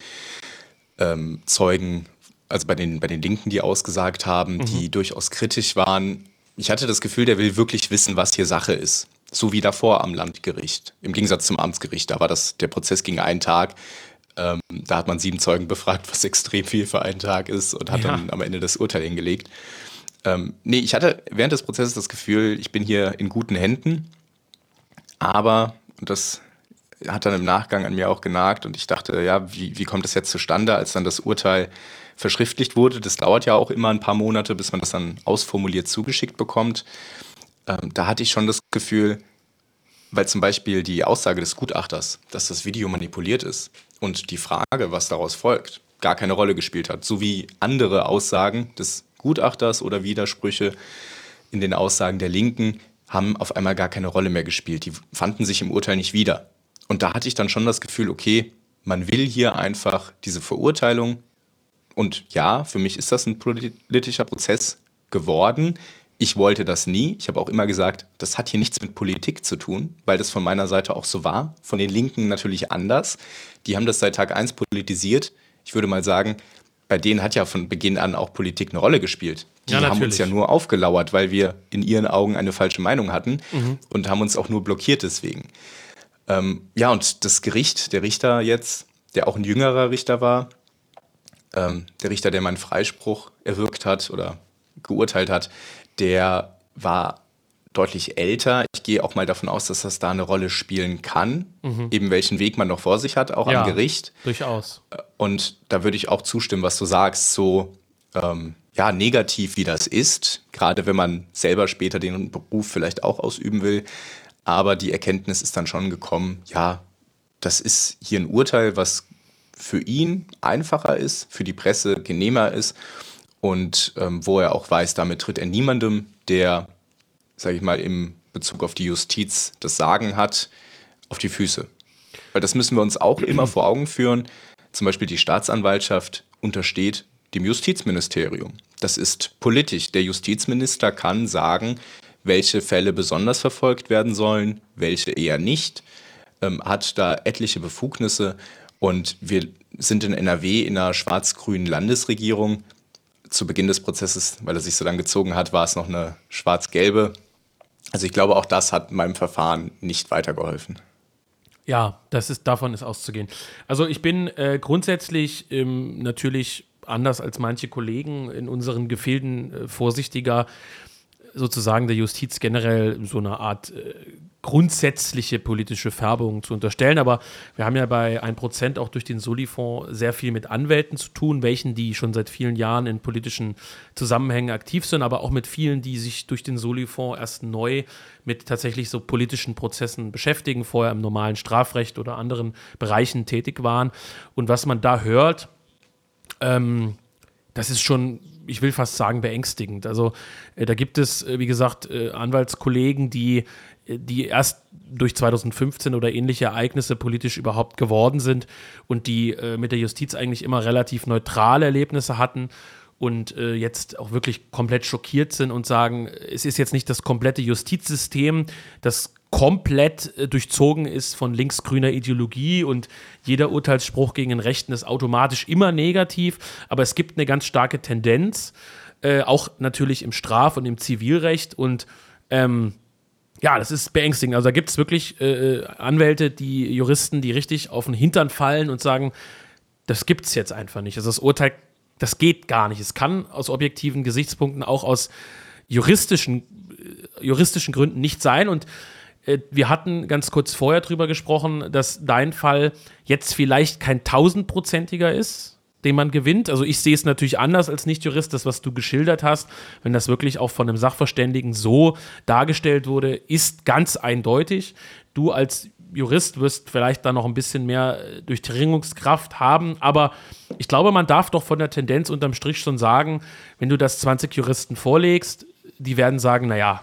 Zeugen, also bei den Linken, die ausgesagt haben, die durchaus kritisch waren. Ich hatte das Gefühl, der will wirklich wissen, was hier Sache ist. So wie davor am Landgericht. Im Gegensatz zum Amtsgericht, da war der Prozess ging einen Tag. Da hat man 7 Zeugen befragt, was extrem viel für einen Tag ist, und hat dann am Ende das Urteil hingelegt. Nee, ich hatte während des Prozesses das Gefühl, ich bin hier in guten Händen. Aber, und das hat dann im Nachgang an mir auch genagt, und ich dachte, ja, wie kommt das jetzt zustande, als dann das Urteil verschriftlicht wurde? Das dauert ja auch immer ein paar Monate, bis man das dann ausformuliert zugeschickt bekommt. Da hatte ich schon das Gefühl, weil zum Beispiel die Aussage des Gutachters, dass das Video manipuliert ist und die Frage, was daraus folgt, gar keine Rolle gespielt hat. So wie andere Aussagen des Gutachters oder Widersprüche in den Aussagen der Linken haben auf einmal gar keine Rolle mehr gespielt. Die fanden sich im Urteil nicht wieder. Und da hatte ich dann schon das Gefühl, okay, man will hier einfach diese Verurteilung. Und ja, für mich ist das ein politischer Prozess geworden. Ich wollte das nie. Ich habe auch immer gesagt, das hat hier nichts mit Politik zu tun, weil das von meiner Seite auch so war. Von den Linken natürlich anders. Die haben das seit Tag 1 politisiert. Ich würde mal sagen, bei denen hat ja von Beginn an auch Politik eine Rolle gespielt. Die haben uns ja nur aufgelauert, weil wir in ihren Augen eine falsche Meinung hatten und haben uns auch nur blockiert deswegen. Ja, und das Gericht, der Richter jetzt, der auch ein jüngerer Richter war, der Richter, der meinen Freispruch erwirkt hat oder geurteilt hat, der war deutlich älter. Ich gehe auch mal davon aus, dass das da eine Rolle spielen kann, eben welchen Weg man noch vor sich hat, auch am Gericht. Durchaus. Und da würde ich auch zustimmen, was du sagst, so negativ wie das ist, gerade wenn man selber später den Beruf vielleicht auch ausüben will. Aber die Erkenntnis ist dann schon gekommen, ja, das ist hier ein Urteil, was für ihn einfacher ist, für die Presse genehmer ist und wo er auch weiß, damit tritt er niemandem, der, sage ich mal, im Bezug auf die Justiz das Sagen hat, auf die Füße. Weil das müssen wir uns auch immer vor Augen führen. Zum Beispiel die Staatsanwaltschaft untersteht dem Justizministerium. Das ist politisch. Der Justizminister kann sagen, welche Fälle besonders verfolgt werden sollen, welche eher nicht, hat da etliche Befugnisse und wir sind in NRW in einer schwarz-grünen Landesregierung. Zu Beginn des Prozesses, weil er sich so lang gezogen hat, war es noch eine schwarz-gelbe. Also ich glaube, auch das hat meinem Verfahren nicht weitergeholfen. Ja, davon ist auszugehen. Also ich bin grundsätzlich natürlich anders als manche Kollegen in unseren Gefilden vorsichtiger, sozusagen der Justiz generell so eine Art grundsätzliche politische Färbung zu unterstellen. Aber wir haben ja bei 1% auch durch den Soli-Fonds sehr viel mit Anwälten zu tun, die schon seit vielen Jahren in politischen Zusammenhängen aktiv sind, aber auch mit vielen, die sich durch den Soli-Fonds erst neu mit tatsächlich so politischen Prozessen beschäftigen, vorher im normalen Strafrecht oder anderen Bereichen tätig waren. Und was man da hört, das ist schon, ich will fast sagen, beängstigend. Also da gibt es, wie gesagt, Anwaltskollegen, die erst durch 2015 oder ähnliche Ereignisse politisch überhaupt geworden sind und die mit der Justiz eigentlich immer relativ neutrale Erlebnisse hatten und jetzt auch wirklich komplett schockiert sind und sagen, es ist jetzt nicht das komplette Justizsystem, das komplett durchzogen ist von linksgrüner Ideologie und jeder Urteilsspruch gegen den Rechten ist automatisch immer negativ, aber es gibt eine ganz starke Tendenz, auch natürlich im Straf- und im Zivilrecht und ja, das ist beängstigend. Also da gibt es wirklich Anwälte, Juristen, die richtig auf den Hintern fallen und sagen, das gibt es jetzt einfach nicht. Also das Urteil, das geht gar nicht. Es kann aus objektiven Gesichtspunkten auch aus juristischen Gründen nicht sein. Und wir hatten ganz kurz vorher drüber gesprochen, dass dein Fall jetzt vielleicht kein 1000-prozentiger ist, den man gewinnt. Also ich sehe es natürlich anders als Nicht-Jurist, das, was du geschildert hast, wenn das wirklich auch von einem Sachverständigen so dargestellt wurde, ist ganz eindeutig. Du als Jurist wirst vielleicht da noch ein bisschen mehr Durchdringungskraft haben, aber ich glaube, man darf doch von der Tendenz unterm Strich schon sagen, wenn du das 20 Juristen vorlegst, die werden sagen, naja,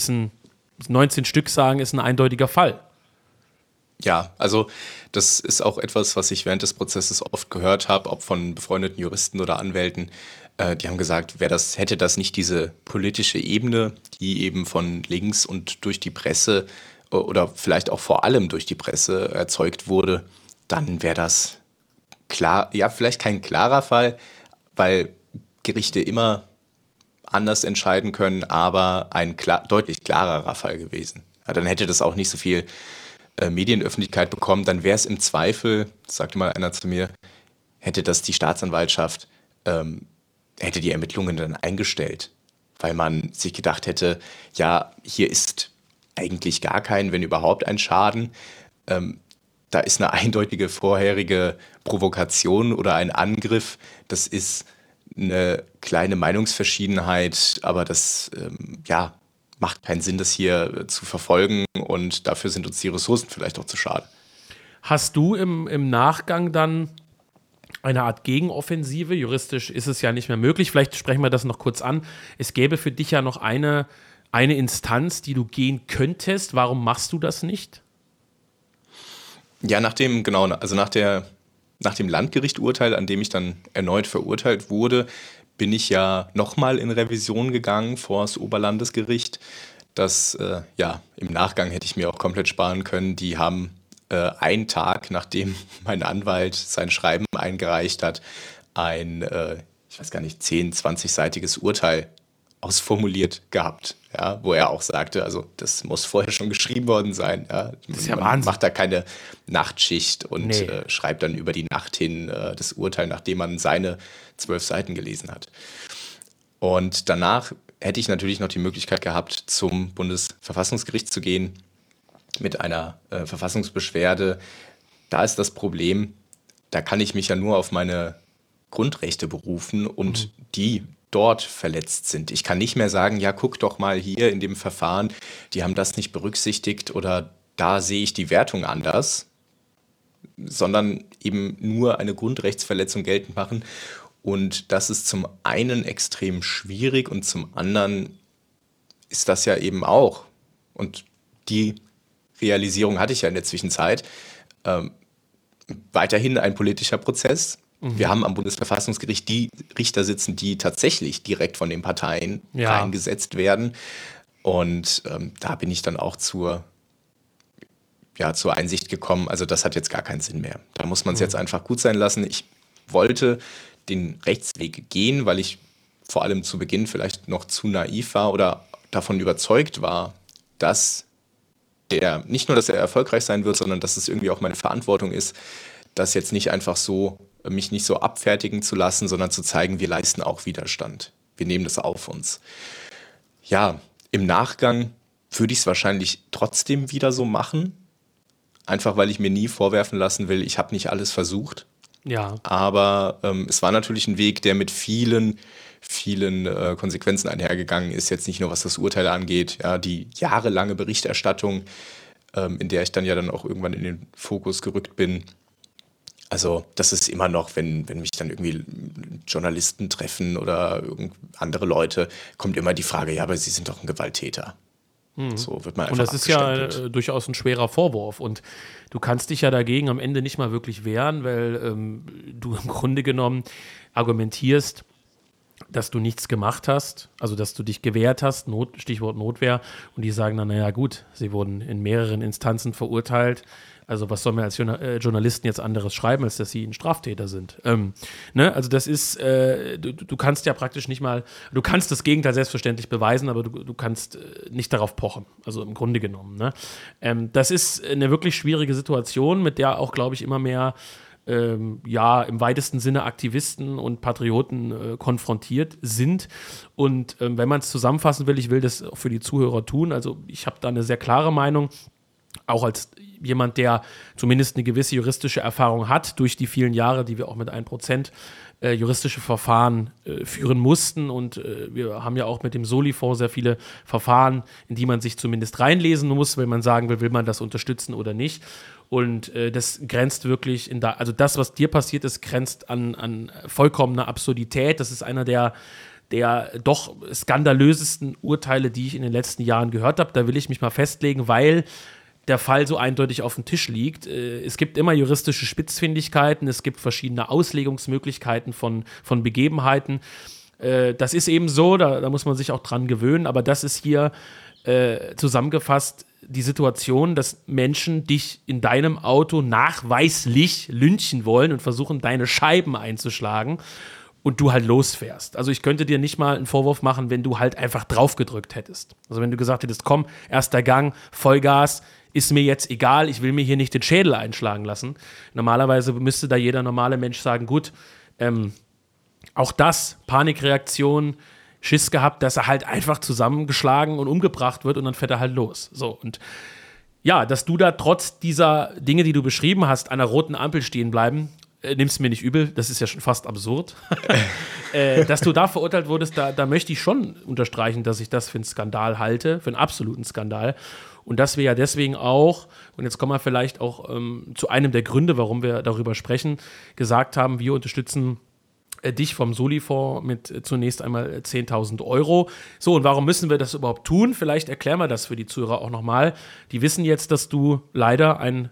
19 Stück sagen, ist ein eindeutiger Fall. Ja, also das ist auch etwas, was ich während des Prozesses oft gehört habe, ob von befreundeten Juristen oder Anwälten. Die haben gesagt, hätte das nicht diese politische Ebene, die eben von links und durch die Presse oder vielleicht auch vor allem durch die Presse erzeugt wurde, dann wäre das klar, ja, vielleicht kein klarer Fall, weil Gerichte immer anders entscheiden können, aber ein deutlich klarerer Fall gewesen. Ja, dann hätte das auch nicht so viel Medienöffentlichkeit bekommen, dann wäre es im Zweifel, sagte mal einer zu mir, hätte das die Staatsanwaltschaft, hätte die Ermittlungen dann eingestellt, weil man sich gedacht hätte, ja, hier ist eigentlich gar kein, wenn überhaupt ein Schaden, da ist eine eindeutige vorherige Provokation oder ein Angriff, das ist eine kleine Meinungsverschiedenheit, aber das, macht keinen Sinn, das hier zu verfolgen und dafür sind uns die Ressourcen vielleicht auch zu schade. Hast du im Nachgang dann eine Art Gegenoffensive? Juristisch ist es ja nicht mehr möglich. Vielleicht sprechen wir das noch kurz an. Es gäbe für dich ja noch eine Instanz, die du gehen könntest. Warum machst du das nicht? Ja, nach dem Landgerichturteil, an dem ich dann erneut verurteilt wurde, bin ich ja nochmal in Revision gegangen vor das Oberlandesgericht. Das, im Nachgang hätte ich mir auch komplett sparen können. Die haben einen Tag, nachdem mein Anwalt sein Schreiben eingereicht hat, ein, 10-, 20-seitiges Urteil ausformuliert gehabt, ja, wo er auch sagte, also das muss vorher schon geschrieben worden sein. Ja. Das ist ja Man Wahnsinn. macht da keine Nachtschicht und schreibt dann über die Nacht hin das Urteil, nachdem man seine 12 Seiten gelesen hat. Und danach hätte ich natürlich noch die Möglichkeit gehabt, zum Bundesverfassungsgericht zu gehen mit einer Verfassungsbeschwerde. Da ist das Problem, da kann ich mich ja nur auf meine Grundrechte berufen und die dort verletzt sind. Ich kann nicht mehr sagen, ja, guck doch mal hier in dem Verfahren, die haben das nicht berücksichtigt oder da sehe ich die Wertung anders, sondern eben nur eine Grundrechtsverletzung geltend machen. Und das ist zum einen extrem schwierig und zum anderen ist das ja eben auch, und die Realisierung hatte ich ja in der Zwischenzeit, weiterhin ein politischer Prozess. Wir haben am Bundesverfassungsgericht die Richter sitzen, die tatsächlich direkt von den Parteien eingesetzt werden. Und da bin ich dann auch zur Einsicht gekommen, also das hat jetzt gar keinen Sinn mehr. Da muss man es jetzt einfach gut sein lassen. Ich wollte den Rechtsweg gehen, weil ich vor allem zu Beginn vielleicht noch zu naiv war oder davon überzeugt war, dass nicht nur, dass er erfolgreich sein wird, sondern dass es irgendwie auch meine Verantwortung ist, das jetzt nicht einfach so, mich nicht so abfertigen zu lassen, sondern zu zeigen, wir leisten auch Widerstand. Wir nehmen das auf uns. Ja, im Nachgang würde ich es wahrscheinlich trotzdem wieder so machen, einfach weil ich mir nie vorwerfen lassen will, ich habe nicht alles versucht. Ja. Aber es war natürlich ein Weg, der mit vielen Konsequenzen einhergegangen ist, jetzt nicht nur was das Urteil angeht, ja, die jahrelange Berichterstattung, in der ich dann auch irgendwann in den Fokus gerückt bin. Also das ist immer noch, wenn mich dann irgendwie Journalisten treffen oder andere Leute, kommt immer die Frage, ja, aber Sie sind doch ein Gewalttäter. So wird man einfach Und das ist ja durchaus ein schwerer Vorwurf. Und du kannst dich ja dagegen am Ende nicht mal wirklich wehren, weil du im Grunde genommen argumentierst, dass du nichts gemacht hast, also dass du dich gewehrt hast, Stichwort Notwehr, und die sagen dann, naja gut, sie wurden in mehreren Instanzen verurteilt, also was soll man als Journalisten jetzt anderes schreiben, als dass sie ein Straftäter sind. Also das ist, du kannst ja praktisch nicht mal, du kannst das Gegenteil selbstverständlich beweisen, aber du kannst nicht darauf pochen, also im Grunde genommen. Ne? Das ist eine wirklich schwierige Situation, mit der auch, glaube ich, immer mehr im weitesten Sinne Aktivisten und Patrioten konfrontiert sind. Und wenn man es zusammenfassen will, ich will das auch für die Zuhörer tun, also ich habe da eine sehr klare Meinung, auch als jemand, der zumindest eine gewisse juristische Erfahrung hat, durch die vielen Jahre, die wir auch mit 1% juristische Verfahren führen mussten. Und wir haben ja auch mit dem Soli-Fonds sehr viele Verfahren, in die man sich zumindest reinlesen muss, wenn man sagen will man das unterstützen oder nicht. Und das grenzt wirklich also das, was dir passiert ist, grenzt an vollkommener Absurdität. Das ist einer der doch skandalösesten Urteile, die ich in den letzten Jahren gehört habe. Da will ich mich mal festlegen, weil der Fall so eindeutig auf dem Tisch liegt. Es gibt immer juristische Spitzfindigkeiten, es gibt verschiedene Auslegungsmöglichkeiten von Begebenheiten. Das ist eben so, da muss man sich auch dran gewöhnen, aber das ist hier zusammengefasst die Situation, dass Menschen dich in deinem Auto nachweislich lynchen wollen und versuchen, deine Scheiben einzuschlagen und du halt losfährst. Also ich könnte dir nicht mal einen Vorwurf machen, wenn du halt einfach drauf gedrückt hättest. Also wenn du gesagt hättest, komm, erster Gang, Vollgas, ist mir jetzt egal, ich will mir hier nicht den Schädel einschlagen lassen. Normalerweise müsste da jeder normale Mensch sagen, gut, auch das, Panikreaktion, Schiss gehabt, dass er halt einfach zusammengeschlagen und umgebracht wird und dann fährt er halt los. So, und ja, dass du da trotz dieser Dinge, die du beschrieben hast, an der roten Ampel stehen bleiben, nimmst mir nicht übel, das ist ja schon fast absurd. Dass du da verurteilt wurdest, da möchte ich schon unterstreichen, dass ich das für einen Skandal halte, für einen absoluten Skandal. Und dass wir ja deswegen auch, und jetzt kommen wir vielleicht auch zu einem der Gründe, warum wir darüber sprechen, gesagt haben, wir unterstützen dich vom Soli-Fonds mit zunächst einmal 10.000 Euro. So, und warum müssen wir das überhaupt tun? Vielleicht erklären wir das für die Zuhörer auch nochmal. Die wissen jetzt, dass du leider ein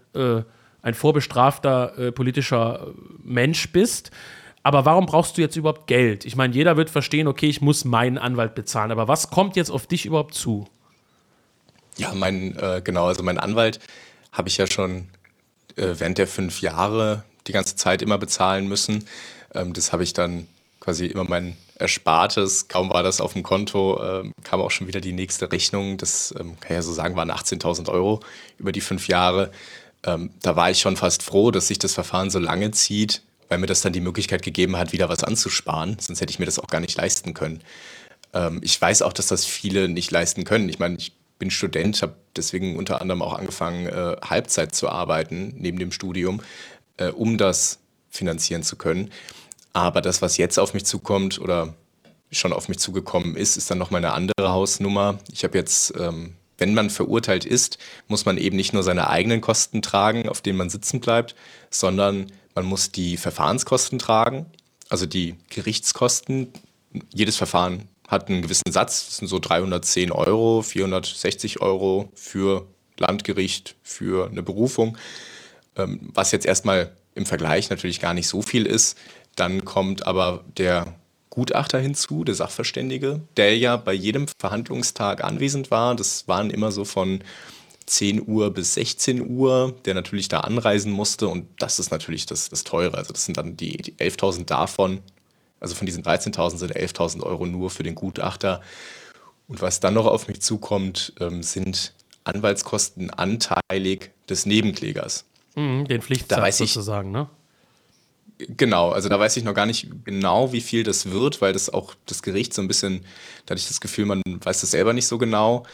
vorbestrafter politischer Mensch bist. Aber warum brauchst du jetzt überhaupt Geld? Ich meine, jeder wird verstehen, okay, ich muss meinen Anwalt bezahlen. Aber was kommt jetzt auf dich überhaupt zu? Ja, also mein Anwalt habe ich ja schon während der 5 Jahre die ganze Zeit immer bezahlen müssen. Das habe ich dann quasi immer mein Erspartes, kaum war das auf dem Konto, kam auch schon wieder die nächste Rechnung. Das kann ich ja so sagen, waren 18.000 Euro über die 5 Jahre. Da war ich schon fast froh, dass sich das Verfahren so lange zieht, weil mir das dann die Möglichkeit gegeben hat, wieder was anzusparen. Sonst hätte ich mir das auch gar nicht leisten können. Ich weiß auch, dass das viele nicht leisten können. Ich meine, ich bin Student, habe deswegen unter anderem auch angefangen, Halbzeit zu arbeiten neben dem Studium, um das finanzieren zu können. Aber das, was jetzt auf mich zukommt oder schon auf mich zugekommen ist dann nochmal eine andere Hausnummer. Ich habe jetzt, wenn man verurteilt ist, muss man eben nicht nur seine eigenen Kosten tragen, auf denen man sitzen bleibt, sondern man muss die Verfahrenskosten tragen, also die Gerichtskosten. Jedes Verfahren hat einen gewissen Satz, das sind so 310 Euro, 460 Euro für Landgericht, für eine Berufung, was jetzt erstmal im Vergleich natürlich gar nicht so viel ist. Dann kommt aber der Gutachter hinzu, der Sachverständige, der ja bei jedem Verhandlungstag anwesend war. Das waren immer so von 10 Uhr bis 16 Uhr, der natürlich da anreisen musste. Und das ist natürlich das Teure. Also das sind dann die 11.000 davon. Also von diesen 13.000 sind 11.000 Euro nur für den Gutachter. Und was dann noch auf mich zukommt, sind Anwaltskosten anteilig des Nebenklägers. Den Pflichtsatz sozusagen, ne? Genau, also da weiß ich noch gar nicht genau, wie viel das wird, weil das auch das Gericht so ein bisschen, da hatte ich das Gefühl, man weiß das selber nicht so genau,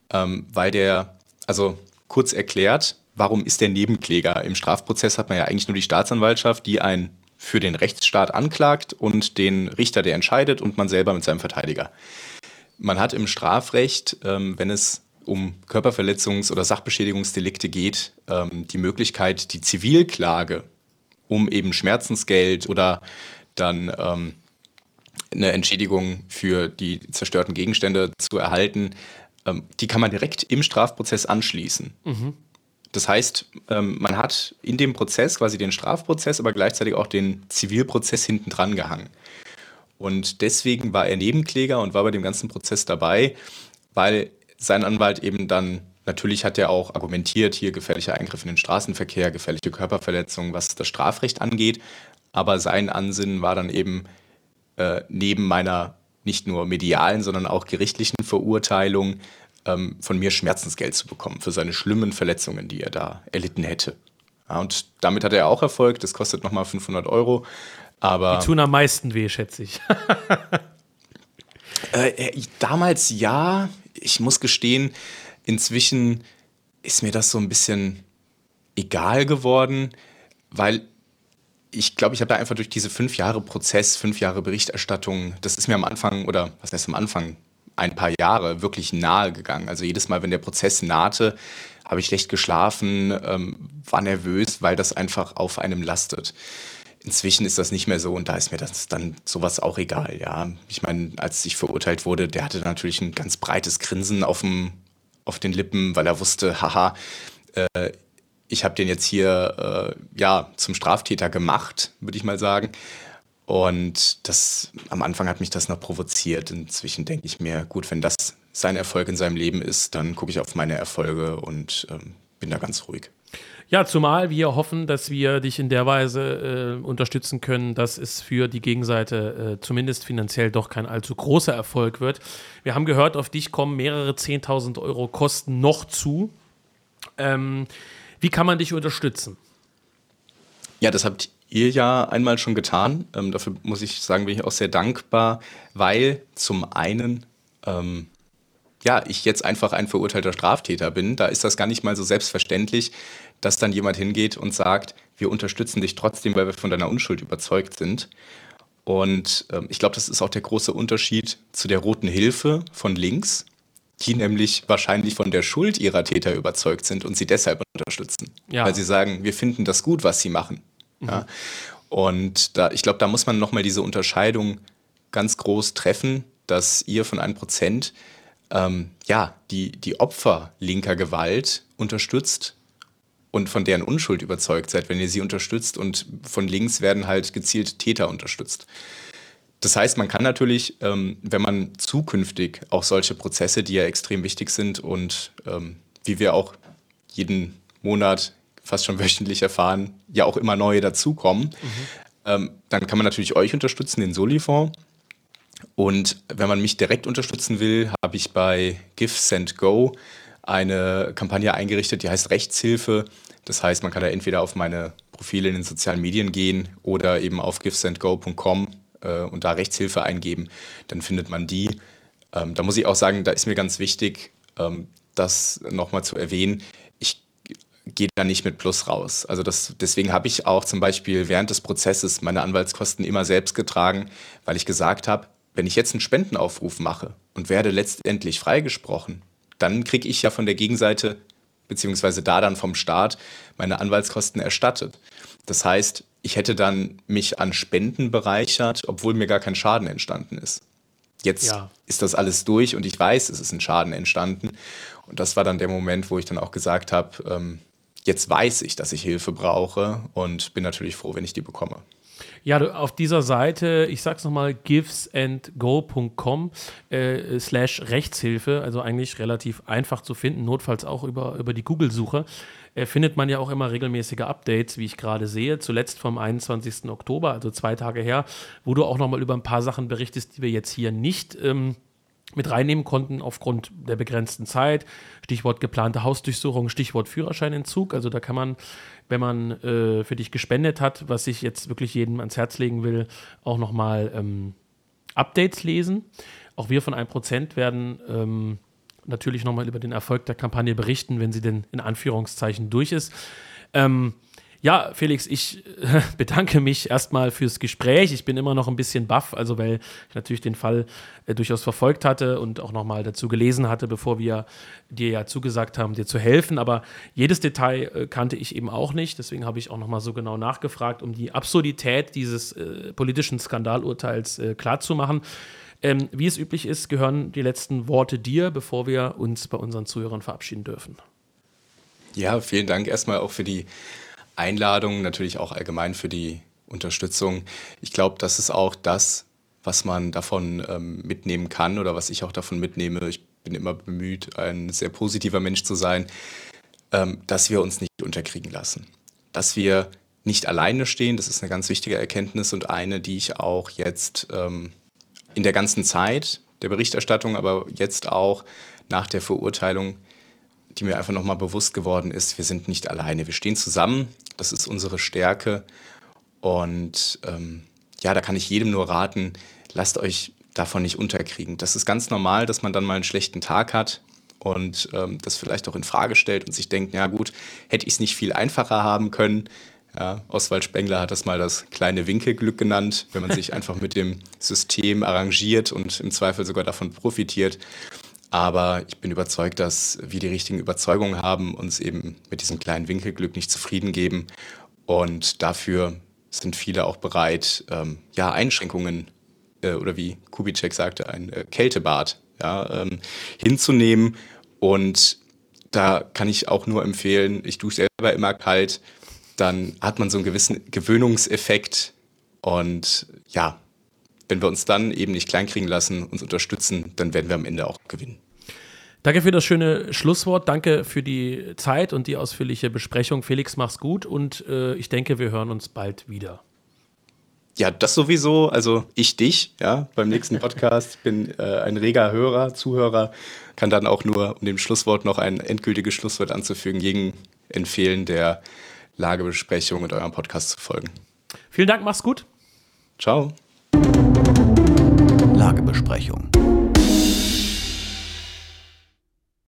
also kurz erklärt, warum ist der Nebenkläger? Im Strafprozess hat man ja eigentlich nur die Staatsanwaltschaft, die einen für den Rechtsstaat anklagt und den Richter, der entscheidet und man selber mit seinem Verteidiger. Man hat im Strafrecht, wenn es um Körperverletzungs- oder Sachbeschädigungsdelikte geht, die Möglichkeit, die Zivilklage um eben Schmerzensgeld oder dann eine Entschädigung für die zerstörten Gegenstände zu erhalten, die kann man direkt im Strafprozess anschließen. Das heißt, man hat in dem Prozess quasi den Strafprozess, aber gleichzeitig auch den Zivilprozess hinten dran gehangen. Und deswegen war er Nebenkläger und war bei dem ganzen Prozess dabei, weil sein Anwalt eben dann, natürlich hat er auch argumentiert, hier gefährlicher Eingriff in den Straßenverkehr, gefährliche Körperverletzung, was das Strafrecht angeht. Aber sein Ansinnen war dann eben neben meiner nicht nur medialen, sondern auch gerichtlichen Verurteilung von mir Schmerzensgeld zu bekommen für seine schlimmen Verletzungen, die er da erlitten hätte. Ja, und damit hat er auch Erfolg, das kostet nochmal 500 Euro. Aber die tun am meisten weh, schätze ich. Damals ja, ich muss gestehen, inzwischen ist mir das so ein bisschen egal geworden, weil ich glaube, ich habe da einfach durch diese 5 Jahre Prozess, 5 Jahre Berichterstattung, das ist mir am Anfang, oder was heißt am Anfang, ein paar Jahre wirklich nahe gegangen. Also jedes Mal, wenn der Prozess nahte, habe ich schlecht geschlafen, war nervös, weil das einfach auf einem lastet. Inzwischen ist das nicht mehr so und da ist mir das dann sowas auch egal. Ja, ich meine, als ich verurteilt wurde, der hatte natürlich ein ganz breites Grinsen auf den Lippen, weil er wusste, haha, ich habe den jetzt hier zum Straftäter gemacht, würde ich mal sagen. Und das am Anfang hat mich das noch provoziert. Inzwischen denke ich mir, gut, wenn das sein Erfolg in seinem Leben ist, dann gucke ich auf meine Erfolge und bin da ganz ruhig. Ja, zumal wir hoffen, dass wir dich in der Weise unterstützen können, dass es für die Gegenseite zumindest finanziell doch kein allzu großer Erfolg wird. Wir haben gehört, auf dich kommen mehrere 10.000 Euro Kosten noch zu. Wie kann man dich unterstützen? Ja, das habt ihr ja einmal schon getan. Dafür muss ich sagen, bin ich auch sehr dankbar, weil zum einen ich jetzt einfach ein verurteilter Straftäter bin. Da ist das gar nicht mal so selbstverständlich, dass dann jemand hingeht und sagt, wir unterstützen dich trotzdem, weil wir von deiner Unschuld überzeugt sind. Und ich glaube, das ist auch der große Unterschied zu der Roten Hilfe von links, die nämlich wahrscheinlich von der Schuld ihrer Täter überzeugt sind und sie deshalb unterstützen. Ja. Weil sie sagen, wir finden das gut, was sie machen. Mhm. Ja? Und ich glaube, da muss man nochmal diese Unterscheidung ganz groß treffen, dass ihr von 1% die Opfer linker Gewalt unterstützt und von deren Unschuld überzeugt seid, wenn ihr sie unterstützt, und von links werden halt gezielt Täter unterstützt. Das heißt, man kann natürlich, wenn man zukünftig auch solche Prozesse, die ja extrem wichtig sind und wie wir auch jeden Monat fast schon wöchentlich erfahren, ja auch immer neue dazukommen, dann kann man natürlich euch unterstützen, den Soli-Fonds. Und wenn man mich direkt unterstützen will, habe ich bei Give, Send, Go eine Kampagne eingerichtet, die heißt Rechtshilfe. Das heißt, man kann da entweder auf meine Profile in den sozialen Medien gehen oder eben auf givesendgo.com und da Rechtshilfe eingeben. Dann findet man die. Da muss ich auch sagen, da ist mir ganz wichtig, das nochmal zu erwähnen. Ich gehe da nicht mit Plus raus. Also deswegen habe ich auch zum Beispiel während des Prozesses meine Anwaltskosten immer selbst getragen, weil ich gesagt habe, wenn ich jetzt einen Spendenaufruf mache und werde letztendlich freigesprochen, dann kriege ich ja von der Gegenseite, beziehungsweise da dann vom Staat, meine Anwaltskosten erstattet. Das heißt, ich hätte dann mich an Spenden bereichert, obwohl mir gar kein Schaden entstanden ist. Jetzt ist das alles durch und ich weiß, es ist ein Schaden entstanden. Und das war dann der Moment, wo ich dann auch gesagt habe, jetzt weiß ich, dass ich Hilfe brauche und bin natürlich froh, wenn ich die bekomme. Ja, auf dieser Seite, ich sag's nochmal, givesandgo.com/Rechtshilfe, also eigentlich relativ einfach zu finden, notfalls auch über die Google-Suche, findet man ja auch immer regelmäßige Updates, wie ich gerade sehe. Zuletzt vom 21. Oktober, also 2 Tage her, wo du auch nochmal über ein paar Sachen berichtest, die wir jetzt hier nicht mit reinnehmen konnten aufgrund der begrenzten Zeit. Stichwort geplante Hausdurchsuchung, Stichwort Führerscheinentzug. Also da kann man, wenn man für dich gespendet hat, was ich jetzt wirklich jedem ans Herz legen will, auch nochmal Updates lesen. Auch wir von 1% werden natürlich nochmal über den Erfolg der Kampagne berichten, wenn sie denn in Anführungszeichen durch ist. Ja, Felix, ich bedanke mich erstmal fürs Gespräch. Ich bin immer noch ein bisschen baff, also weil ich natürlich den Fall durchaus verfolgt hatte und auch nochmal dazu gelesen hatte, bevor wir dir ja zugesagt haben, dir zu helfen. Aber jedes Detail kannte ich eben auch nicht. Deswegen habe ich auch nochmal so genau nachgefragt, um die Absurdität dieses politischen Skandalurteils klarzumachen. Wie es üblich ist, gehören die letzten Worte dir, bevor wir uns bei unseren Zuhörern verabschieden dürfen. Ja, vielen Dank erstmal auch für die Einladung, natürlich auch allgemein für die Unterstützung. Ich glaube, das ist auch das, was man davon mitnehmen kann oder was ich auch davon mitnehme. Ich bin immer bemüht, ein sehr positiver Mensch zu sein, dass wir uns nicht unterkriegen lassen. Dass wir nicht alleine stehen, das ist eine ganz wichtige Erkenntnis und eine, die ich auch jetzt in der ganzen Zeit der Berichterstattung, aber jetzt auch nach der Verurteilung, die mir einfach nochmal bewusst geworden ist, wir sind nicht alleine, wir stehen zusammen, das ist unsere Stärke und ja, da kann ich jedem nur raten, lasst euch davon nicht unterkriegen. Das ist ganz normal, dass man dann mal einen schlechten Tag hat und das vielleicht auch in Frage stellt und sich denkt, ja gut, hätte ich es nicht viel einfacher haben können. Ja, Oswald Spengler hat das mal das kleine Winkelglück genannt, wenn man sich einfach mit dem System arrangiert und im Zweifel sogar davon profitiert. Aber ich bin überzeugt, dass wir die richtigen Überzeugungen haben, uns eben mit diesem kleinen Winkelglück nicht zufrieden geben. Und dafür sind viele auch bereit, ja, Einschränkungen oder wie Kubitschek sagte, ein Kältebad hinzunehmen. Und da kann ich auch nur empfehlen, ich dusche selber immer kalt, dann hat man so einen gewissen Gewöhnungseffekt. Und ja, wenn wir uns dann eben nicht kleinkriegen lassen, uns unterstützen, dann werden wir am Ende auch gewinnen. Danke für das schöne Schlusswort, danke für die Zeit und die ausführliche Besprechung. Felix, mach's gut und ich denke, wir hören uns bald wieder. Ja, das sowieso, also ich dich, ja, beim nächsten Podcast bin ein reger Hörer, Zuhörer, kann dann auch nur, um dem Schlusswort noch ein endgültiges Schlusswort anzufügen, jedem empfehlen, der Lagebesprechung und eurem Podcast zu folgen. Vielen Dank, mach's gut. Ciao. Lagebesprechung.